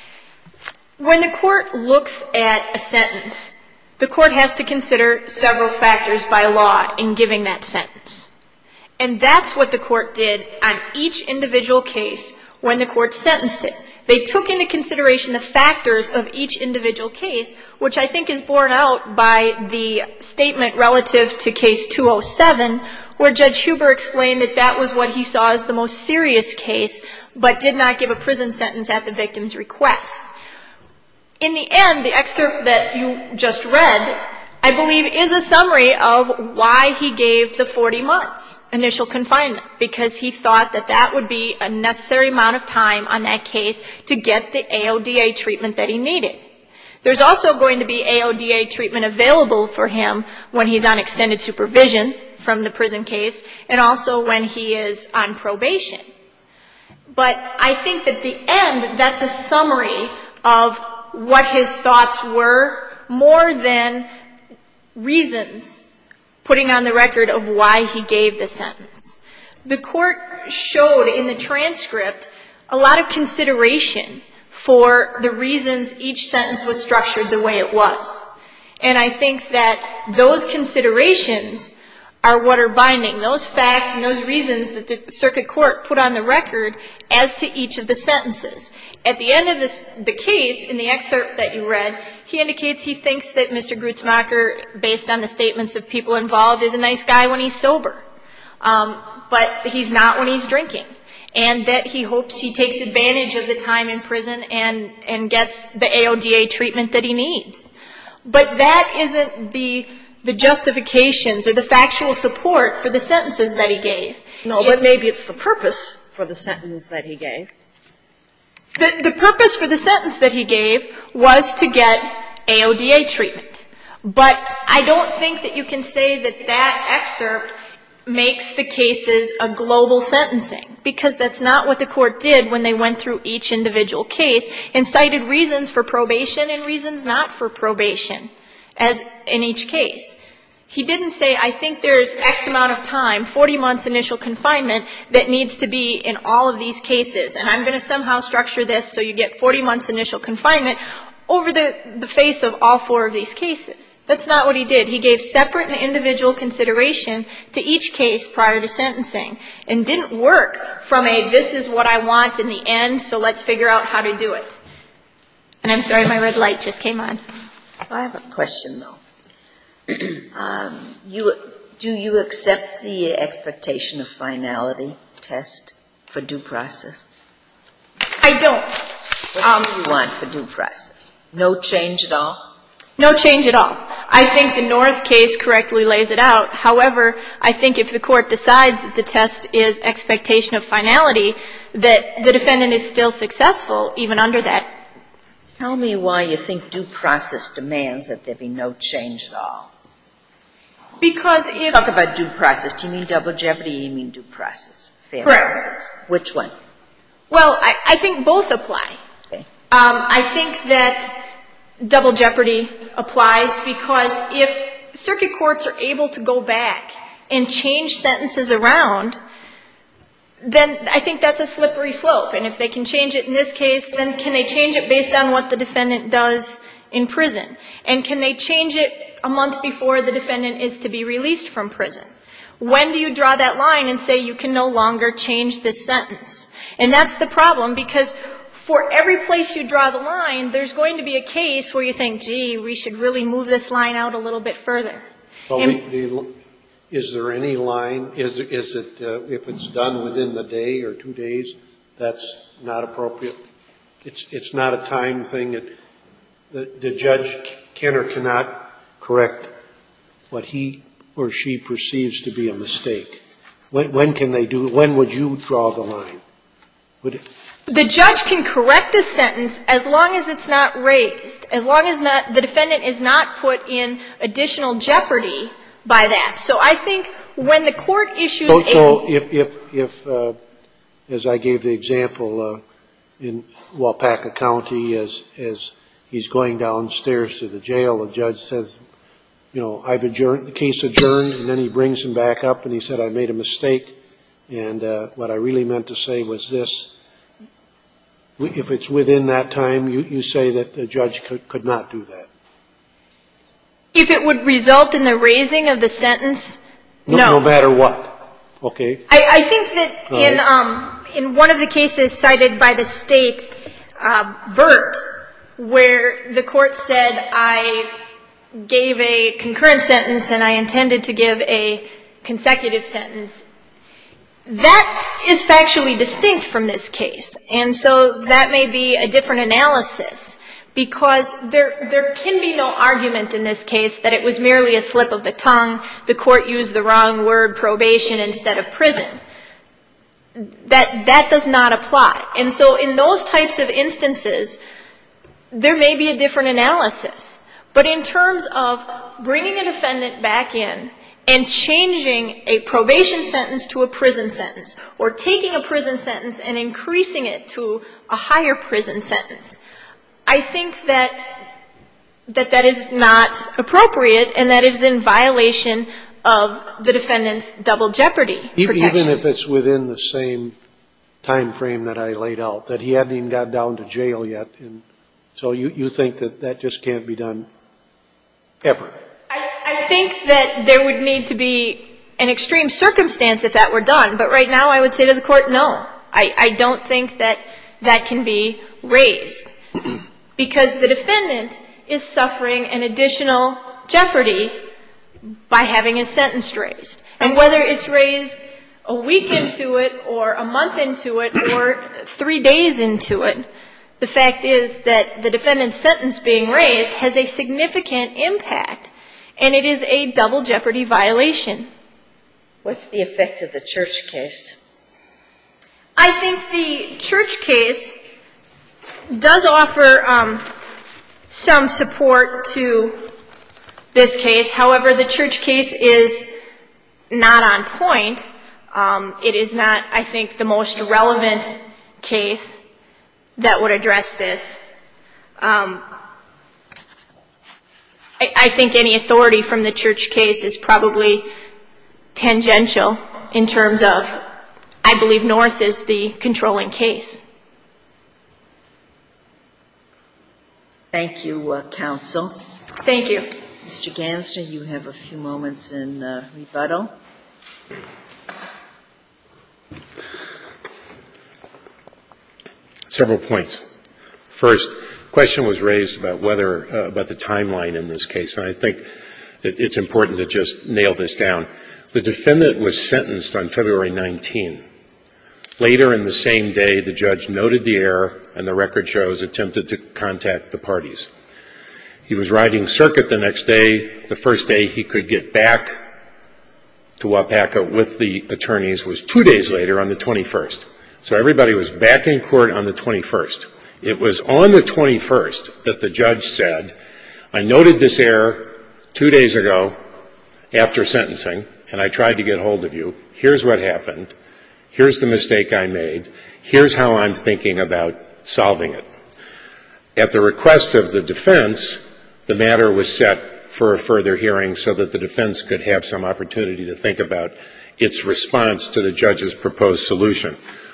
When the court looks at a sentence, the court has to consider several factors by law in giving that sentence. And that's what the court did on each individual case when the court sentenced it. They took into consideration the factors of each individual case, which I think is borne out by the statement relative to case two oh seven, where Judge Huber explained that that was what he saw as the most serious case, but did not give a prison sentence at the victim's request. In the end, the excerpt that you just read, I believe, is a summary of why he gave the forty months initial confinement, because he thought that that would be a necessary amount of time on that case to get the A O D A treatment that he needed. There's also going to be A O D A treatment available for him when he's on extended supervision from the prison case, and also when he is on probation. But I think that the end, that's a summary of what his thoughts were, more than reasons putting on the record of why he gave the sentence. The court showed in the transcript a lot of consideration for the reasons each sentence was structured the way it was. And I think that those considerations are what are binding, those facts and those reasons that the circuit court put on the record as to each of the sentences. At the end of this, the case, in the excerpt that you read, he indicates he thinks that Mister Grutzmacher, based on the statements of people involved, is a nice guy when he's sober. Um, but he's not when he's drinking. And that he hopes he takes advantage of the time in prison and, and gets the A O D A treatment that he needs. But that isn't the the justifications or the factual support for the sentences that he gave. No, but maybe it's the purpose for the sentence that he gave. The, the purpose for the sentence that he gave was to get A O D A treatment. But I don't think that you can say that that excerpt makes the cases a global sentencing, because that's not what the court did when they went through each individual case and cited reasons for probation and reasons not for probation as in each case. He didn't say, I think there's X amount of time, forty months initial confinement, that needs to be in all of these cases, and I'm going to somehow structure this so you get forty months initial confinement over the, the face of all four of these cases. That's not what he did. He gave separate and individual consideration to each case prior to sentencing and didn't work from a this is what I want in the end, so let's figure out how to do it. And I'm sorry, my red light just came on. I have a question, though. um, you, do you accept the expectation of finality test for due process? I don't. What um, do you want for due process? No change at all? No change at all. I think the North case correctly lays it out. However, I think if the court decides that the test is expectation of finality, that the defendant is still successful even under that. Tell me why you think due process demands that there be no change at all. Because if... Talk about due process. Do you mean double jeopardy or you mean due process? Fair Correct. Process. Which one? Well, I, I think both apply. Okay. Um, I think that double jeopardy applies because if circuit courts are able to go back and change sentences around, then I think that's a slippery slope. And if they can change it in this case, then can they change it based on what the defendant does in prison? And can they change it a month before the defendant is to be released from prison? When do you draw that line and say you can no longer change this sentence? And that's the problem, because for every place you draw the line, there's going to be a case where you think, gee, we should really move this line out a little bit further. Well, and, the, the, is there any line? Is, is it, uh, if it's done within the day or two days, that's not appropriate? It's, it's not a time thing. It, the, the judge can or cannot correct what he or she perceives to be a mistake. When, when can they do it? When would you draw the line? Would it, The judge can correct a sentence as long as it's not raised, as long as not, the defendant is not put in additional jeopardy by that. So I think when the court issues so, a... So if, if, if uh, as I gave the example uh, in Waupaca County, as, as he's going downstairs to the jail, the judge says, you know, I've adjourned, the case adjourned, and then he brings him back up and he said, I made a mistake, and uh, what I really meant to say was this. If it's within that time, you, you say that the judge could, could not do that. If it would result in the raising of the sentence, no. No, no matter what. Okay. I, I think that All in right. um, in one of the cases cited by the state, uh, Burt, where the court said I gave a concurrent sentence and I intended to give a consecutive sentence, that is factually distinct from this case. And so that may be a different analysis, because there there can be no argument in this case that it was merely a slip of the tongue, the court used the wrong word, probation, instead of prison. That that does not apply. And so in those types of instances, there may be a different analysis. But in terms of bringing a defendant back in and changing a probation sentence to a prison sentence, or taking a prison sentence and increasing it to a higher prison sentence, I think that that, that is not appropriate and that is in violation of the defendant's double jeopardy Even, protections. even if it's within the same time frame that I laid out, that he hadn't even got down to jail yet. And so you, you think that that just can't be done ever? I, I think that there would need to be an extreme circumstance if that were done. But right now I would say to the court, no. I, I don't think that that can be raised because the defendant is suffering an additional jeopardy by having his sentence raised. And whether it's raised a week into it or a month into it or three days into it, the fact is that the defendant's sentence being raised has a significant impact, and it is a double jeopardy violation. What's the effect of the Church case? I think the Church case does offer um, some support to this case. However, the Church case is not on point. Um, it is not, I think, the most relevant case that would address this. Um, I, I think any authority from the Church case is probably tangential in terms of, I believe North is the controlling case. Thank you, uh, counsel. Thank you. Mister Gansner, you have a few moments in uh, rebuttal. Several points. First, question was raised about whether, uh, about the timeline in this case, and I think it, it's important to just nail this down. The defendant was sentenced on February nineteenth. Later in the same day, the judge noted the error, and the record shows attempted to contact the parties. He was riding circuit the next day. The first day he could get back to Wapaka with the attorneys was two days later on the twenty-first. So everybody was back in court on the twenty-first. It was on the twenty-first that the judge said, I noted this error two days ago after sentencing, and I tried to get hold of you. Here's what happened. Here's the mistake I made. Here's how I'm thinking about solving it. At the request of the defense, the matter was set for a further hearing so that the defense could have some opportunity to think about its response to the judge's proposed solution.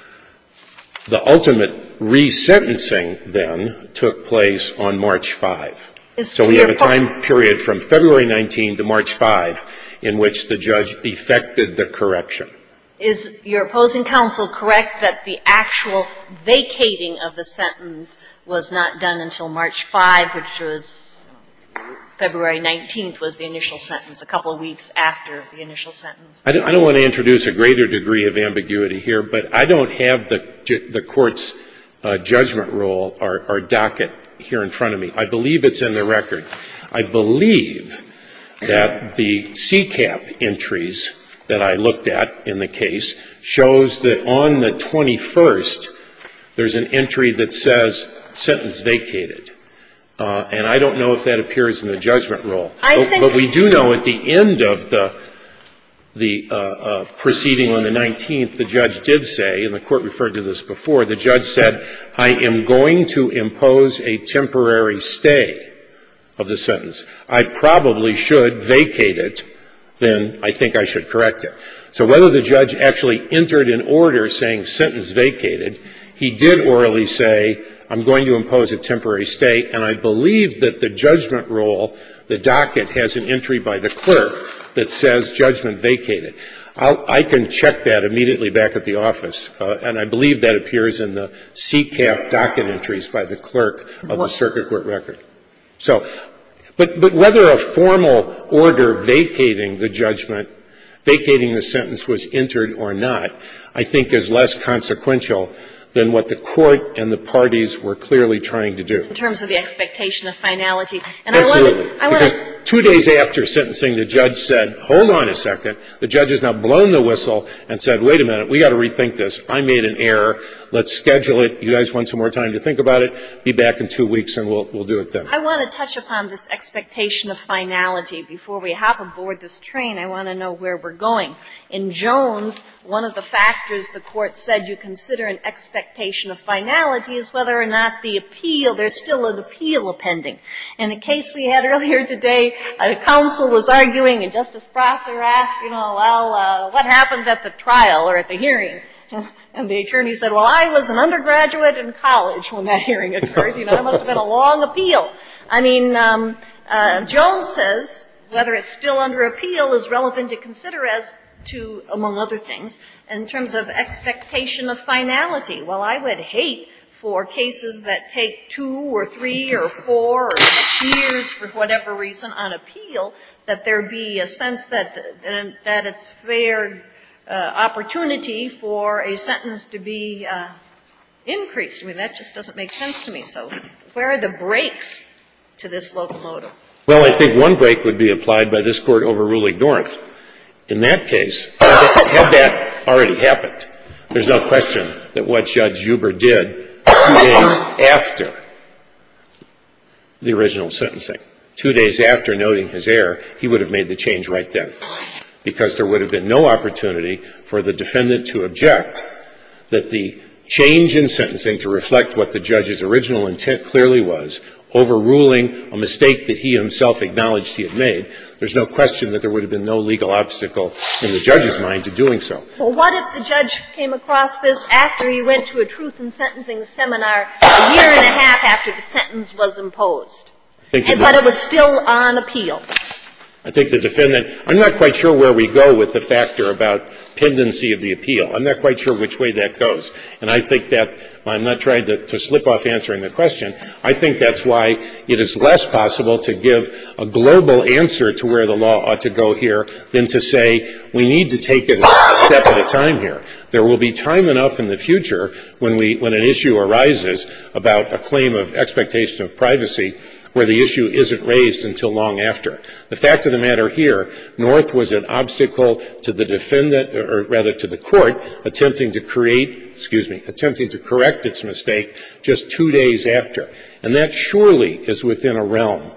The ultimate resentencing then took place on March fifth. So we have a time period from February nineteenth to March fifth in which the judge effected the correction. Is your opposing counsel correct that the actual vacating of the sentence was not done until March fifth, which was February nineteenth was the initial sentence, a couple of weeks after the initial sentence? I don't, I don't want to introduce a greater degree of ambiguity here, but I don't have the, the court's uh, judgment rule or, or docket here in front of me. I believe it's in the record. I believe that the C CAP entries that I looked at in the case shows that on the twenty-first, there's an entry that says sentence vacated. Uh, and I don't know if that appears in the judgment roll. I but, think but we do know at the end of the, the uh, uh, proceeding on the nineteenth, the judge did say, and the court referred to this before, the judge said, I am going to impose a temporary stay of the sentence. I probably should vacate it. Then I think I should correct it. So whether the judge actually entered an order saying sentence vacated, he did orally say, I'm going to impose a temporary stay, and I believe that the judgment roll, the docket, has an entry by the clerk that says judgment vacated. I'll, I can check that immediately back at the office, uh, and I believe that appears in the C CAP docket entries by the clerk of the circuit court record. So, But, but whether a formal order vacating the judgment, vacating the sentence was entered or not, I think is less consequential than what the court and the parties were clearly trying to do. In terms of the expectation of finality. And Absolutely. I wanna, I because wanna, two days after sentencing, the judge said, hold on a second. The judge has now blown the whistle and said, wait a minute, we got to rethink this. I made an error. Let's schedule it. You guys want some more time to think about it? Be back in two weeks and we'll, we'll do it then. I want to touch upon this expectation of finality. Before we hop aboard this train, I want to know where we're going. In Jones, one of the factors the court said you consider an expectation of finality is whether or not the appeal, there's still an appeal pending. In the case we had earlier today, uh, the counsel was arguing and Justice Prosser asked, you know, well, uh, what happened at the trial or at the hearing? And the attorney said, well, I was an undergraduate in college when that hearing occurred. You know, it must have been a long appeal. I mean, um, uh, Jones says whether it's still under appeal is relevant to consider as to, among other things, in terms of expectation of finality. Well, I would hate for cases that take two or three or four or six years for whatever reason on appeal, that there be a sense that, that it's fair uh, opportunity for a sentence to be uh, increased. I mean, that just doesn't make sense to me. So where are the brakes to this locomotive? Well, I think one brake would be applied by this Court overruling North. In that case, had that already happened, there's no question that what Judge Huber did two days after the original sentencing, two days after noting his error, he would have made the change right then, because there would have been no opportunity for the defendant to object that the change in sentencing to reflect what the judge's original intent clearly was, overruling a mistake that he himself acknowledged he had made. There's no question that there would have been no legal obstacle in the judge's mind to doing so. Well, what if the judge came across this after he went to a truth in sentencing seminar a year and a half after the sentence was imposed, and, but it was still on appeal? I think the defendant – I'm not quite sure where we go with the factor about pendency of the appeal. I'm not quite sure which way that goes. And I think that – I'm not trying to, to slip off answering the question. I think that's why it is less possible to give a global answer to where the law ought to go here than to say we need to take it a step at a time here. There will be time enough in the future when we – when an issue arises about a claim of expectation of privacy where the issue isn't raised until long after. The fact of the matter here, North was an obstacle to the defendant, or rather to the court, attempting to create, excuse me, attempting to correct its mistake just two days after. And that surely is within a realm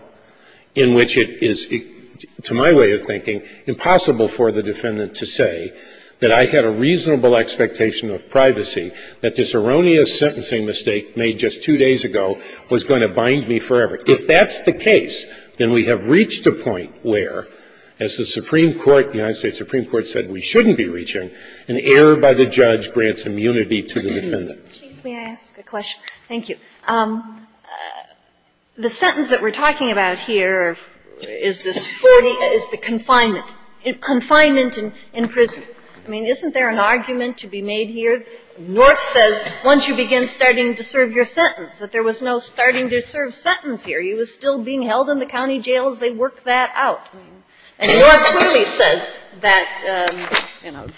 in which it is, to my way of thinking, impossible for the defendant to say that I had a reasonable expectation of privacy, that this erroneous sentencing mistake made just two days ago was going to bind me forever. If that's the case, then we have reached a point where, as the Supreme Court, the United States Supreme Court said we shouldn't be reaching, an error by the judge grants immunity to the defendant. Chief, may I ask a question? Thank you. Um, uh, the sentence that we're talking about here is this forty, is the confinement, confinement in, in prison. I mean, isn't there an argument to be made here? North says once you begin starting to serve your sentence, that there was no starting to serve sentence here. He was still being held in the county jail as they worked that out. And North clearly says that, um, you know,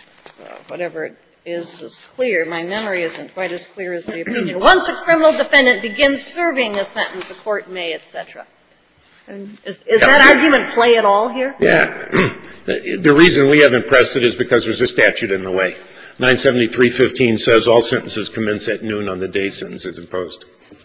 whatever it is is clear. My memory isn't quite as clear as the opinion. Once a criminal defendant begins serving a sentence, a court may, et cetera. And is, is that argument play at all here? Yeah. The reason we haven't pressed it is because there's a statute in the way. nine seventy-three fifteen says all sentences commence at noon on the day sentence is imposed.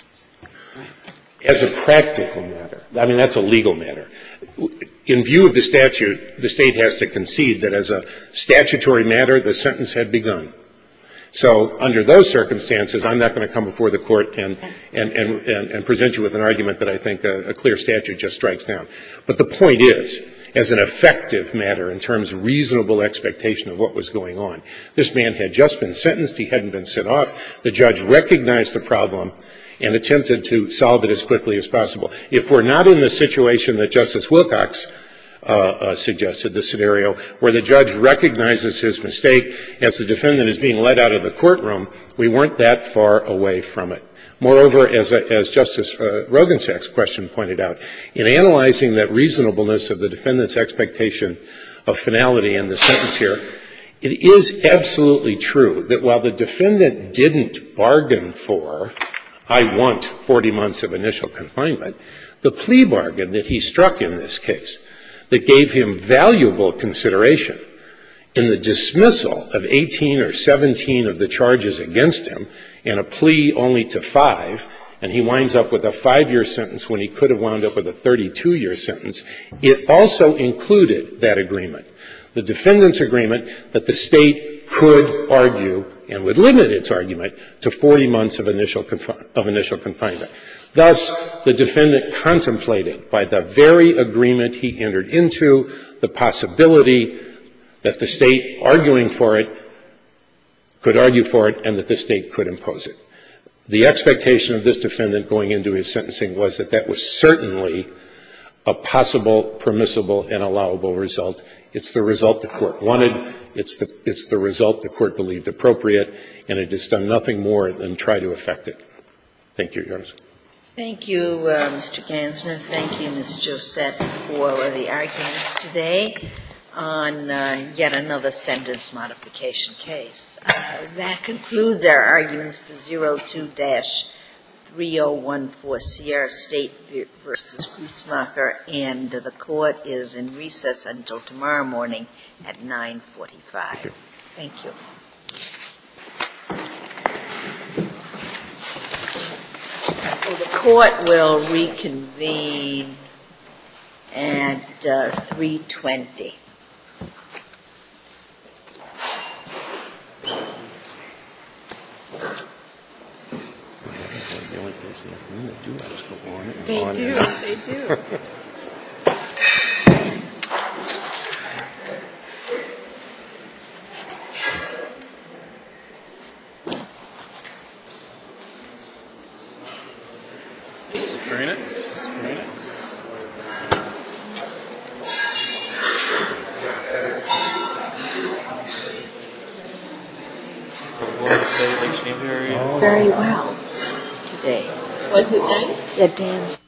As a practical matter, I mean, that's a legal matter. In view of the statute, the State has to concede that as a statutory matter, the sentence had begun. So under those circumstances, I'm not going to come before the Court and, and, and, and, and present you with an argument that I think a, a clear statute just strikes down. But the point is, as an effective matter in terms of reasonable expectation of what was going on, this man had just been sentenced. He hadn't been sent off. The judge recognized the problem and attempted to solve it as quickly as possible. If we're not in the situation that Justice Wilcox Uh, uh, suggested, the scenario where the judge recognizes his mistake as the defendant is being led out of the courtroom, we weren't that far away from it. Moreover, as, a, as Justice uh, Rogensack's question pointed out, in analyzing that reasonableness of the defendant's expectation of finality in the sentence here, it is absolutely true that while the defendant didn't bargain for, I want forty months of initial confinement, the plea bargain that he struck in this case that gave him valuable consideration in the dismissal of eighteen or seventeen of the charges against him and a plea only to five, and he winds up with a five-year sentence when he could have wound up with a thirty-two-year sentence, it also included that agreement, the defendant's agreement that the State could argue and would limit its argument to forty months of initial, confi- of initial confinement. Thus, the defendant contemplated, by the very agreement he entered into, the possibility that the State, arguing for it, could argue for it, and that the state could impose it. The expectation of this defendant going into his sentencing was that that was certainly a possible, permissible, and allowable result. It's the result the court wanted. It's the, it's the result the court believed appropriate, and it has done nothing more than try to affect it. Thank you, Your Honor. Thank you, uh, Mister Gansman. Thank you, Miz Josette, for the arguments today on uh, yet another sentence modification case. Uh, that concludes our arguments for zero two dash three oh one four Sierra State versus Grutzmacher, and the court is in recess until tomorrow morning at nine forty-five. Thank you. Well, the court will reconvene at uh, three twenty. They do, they do. Very nice. Very nice. Very well today. Was it nice? Yeah, Dan's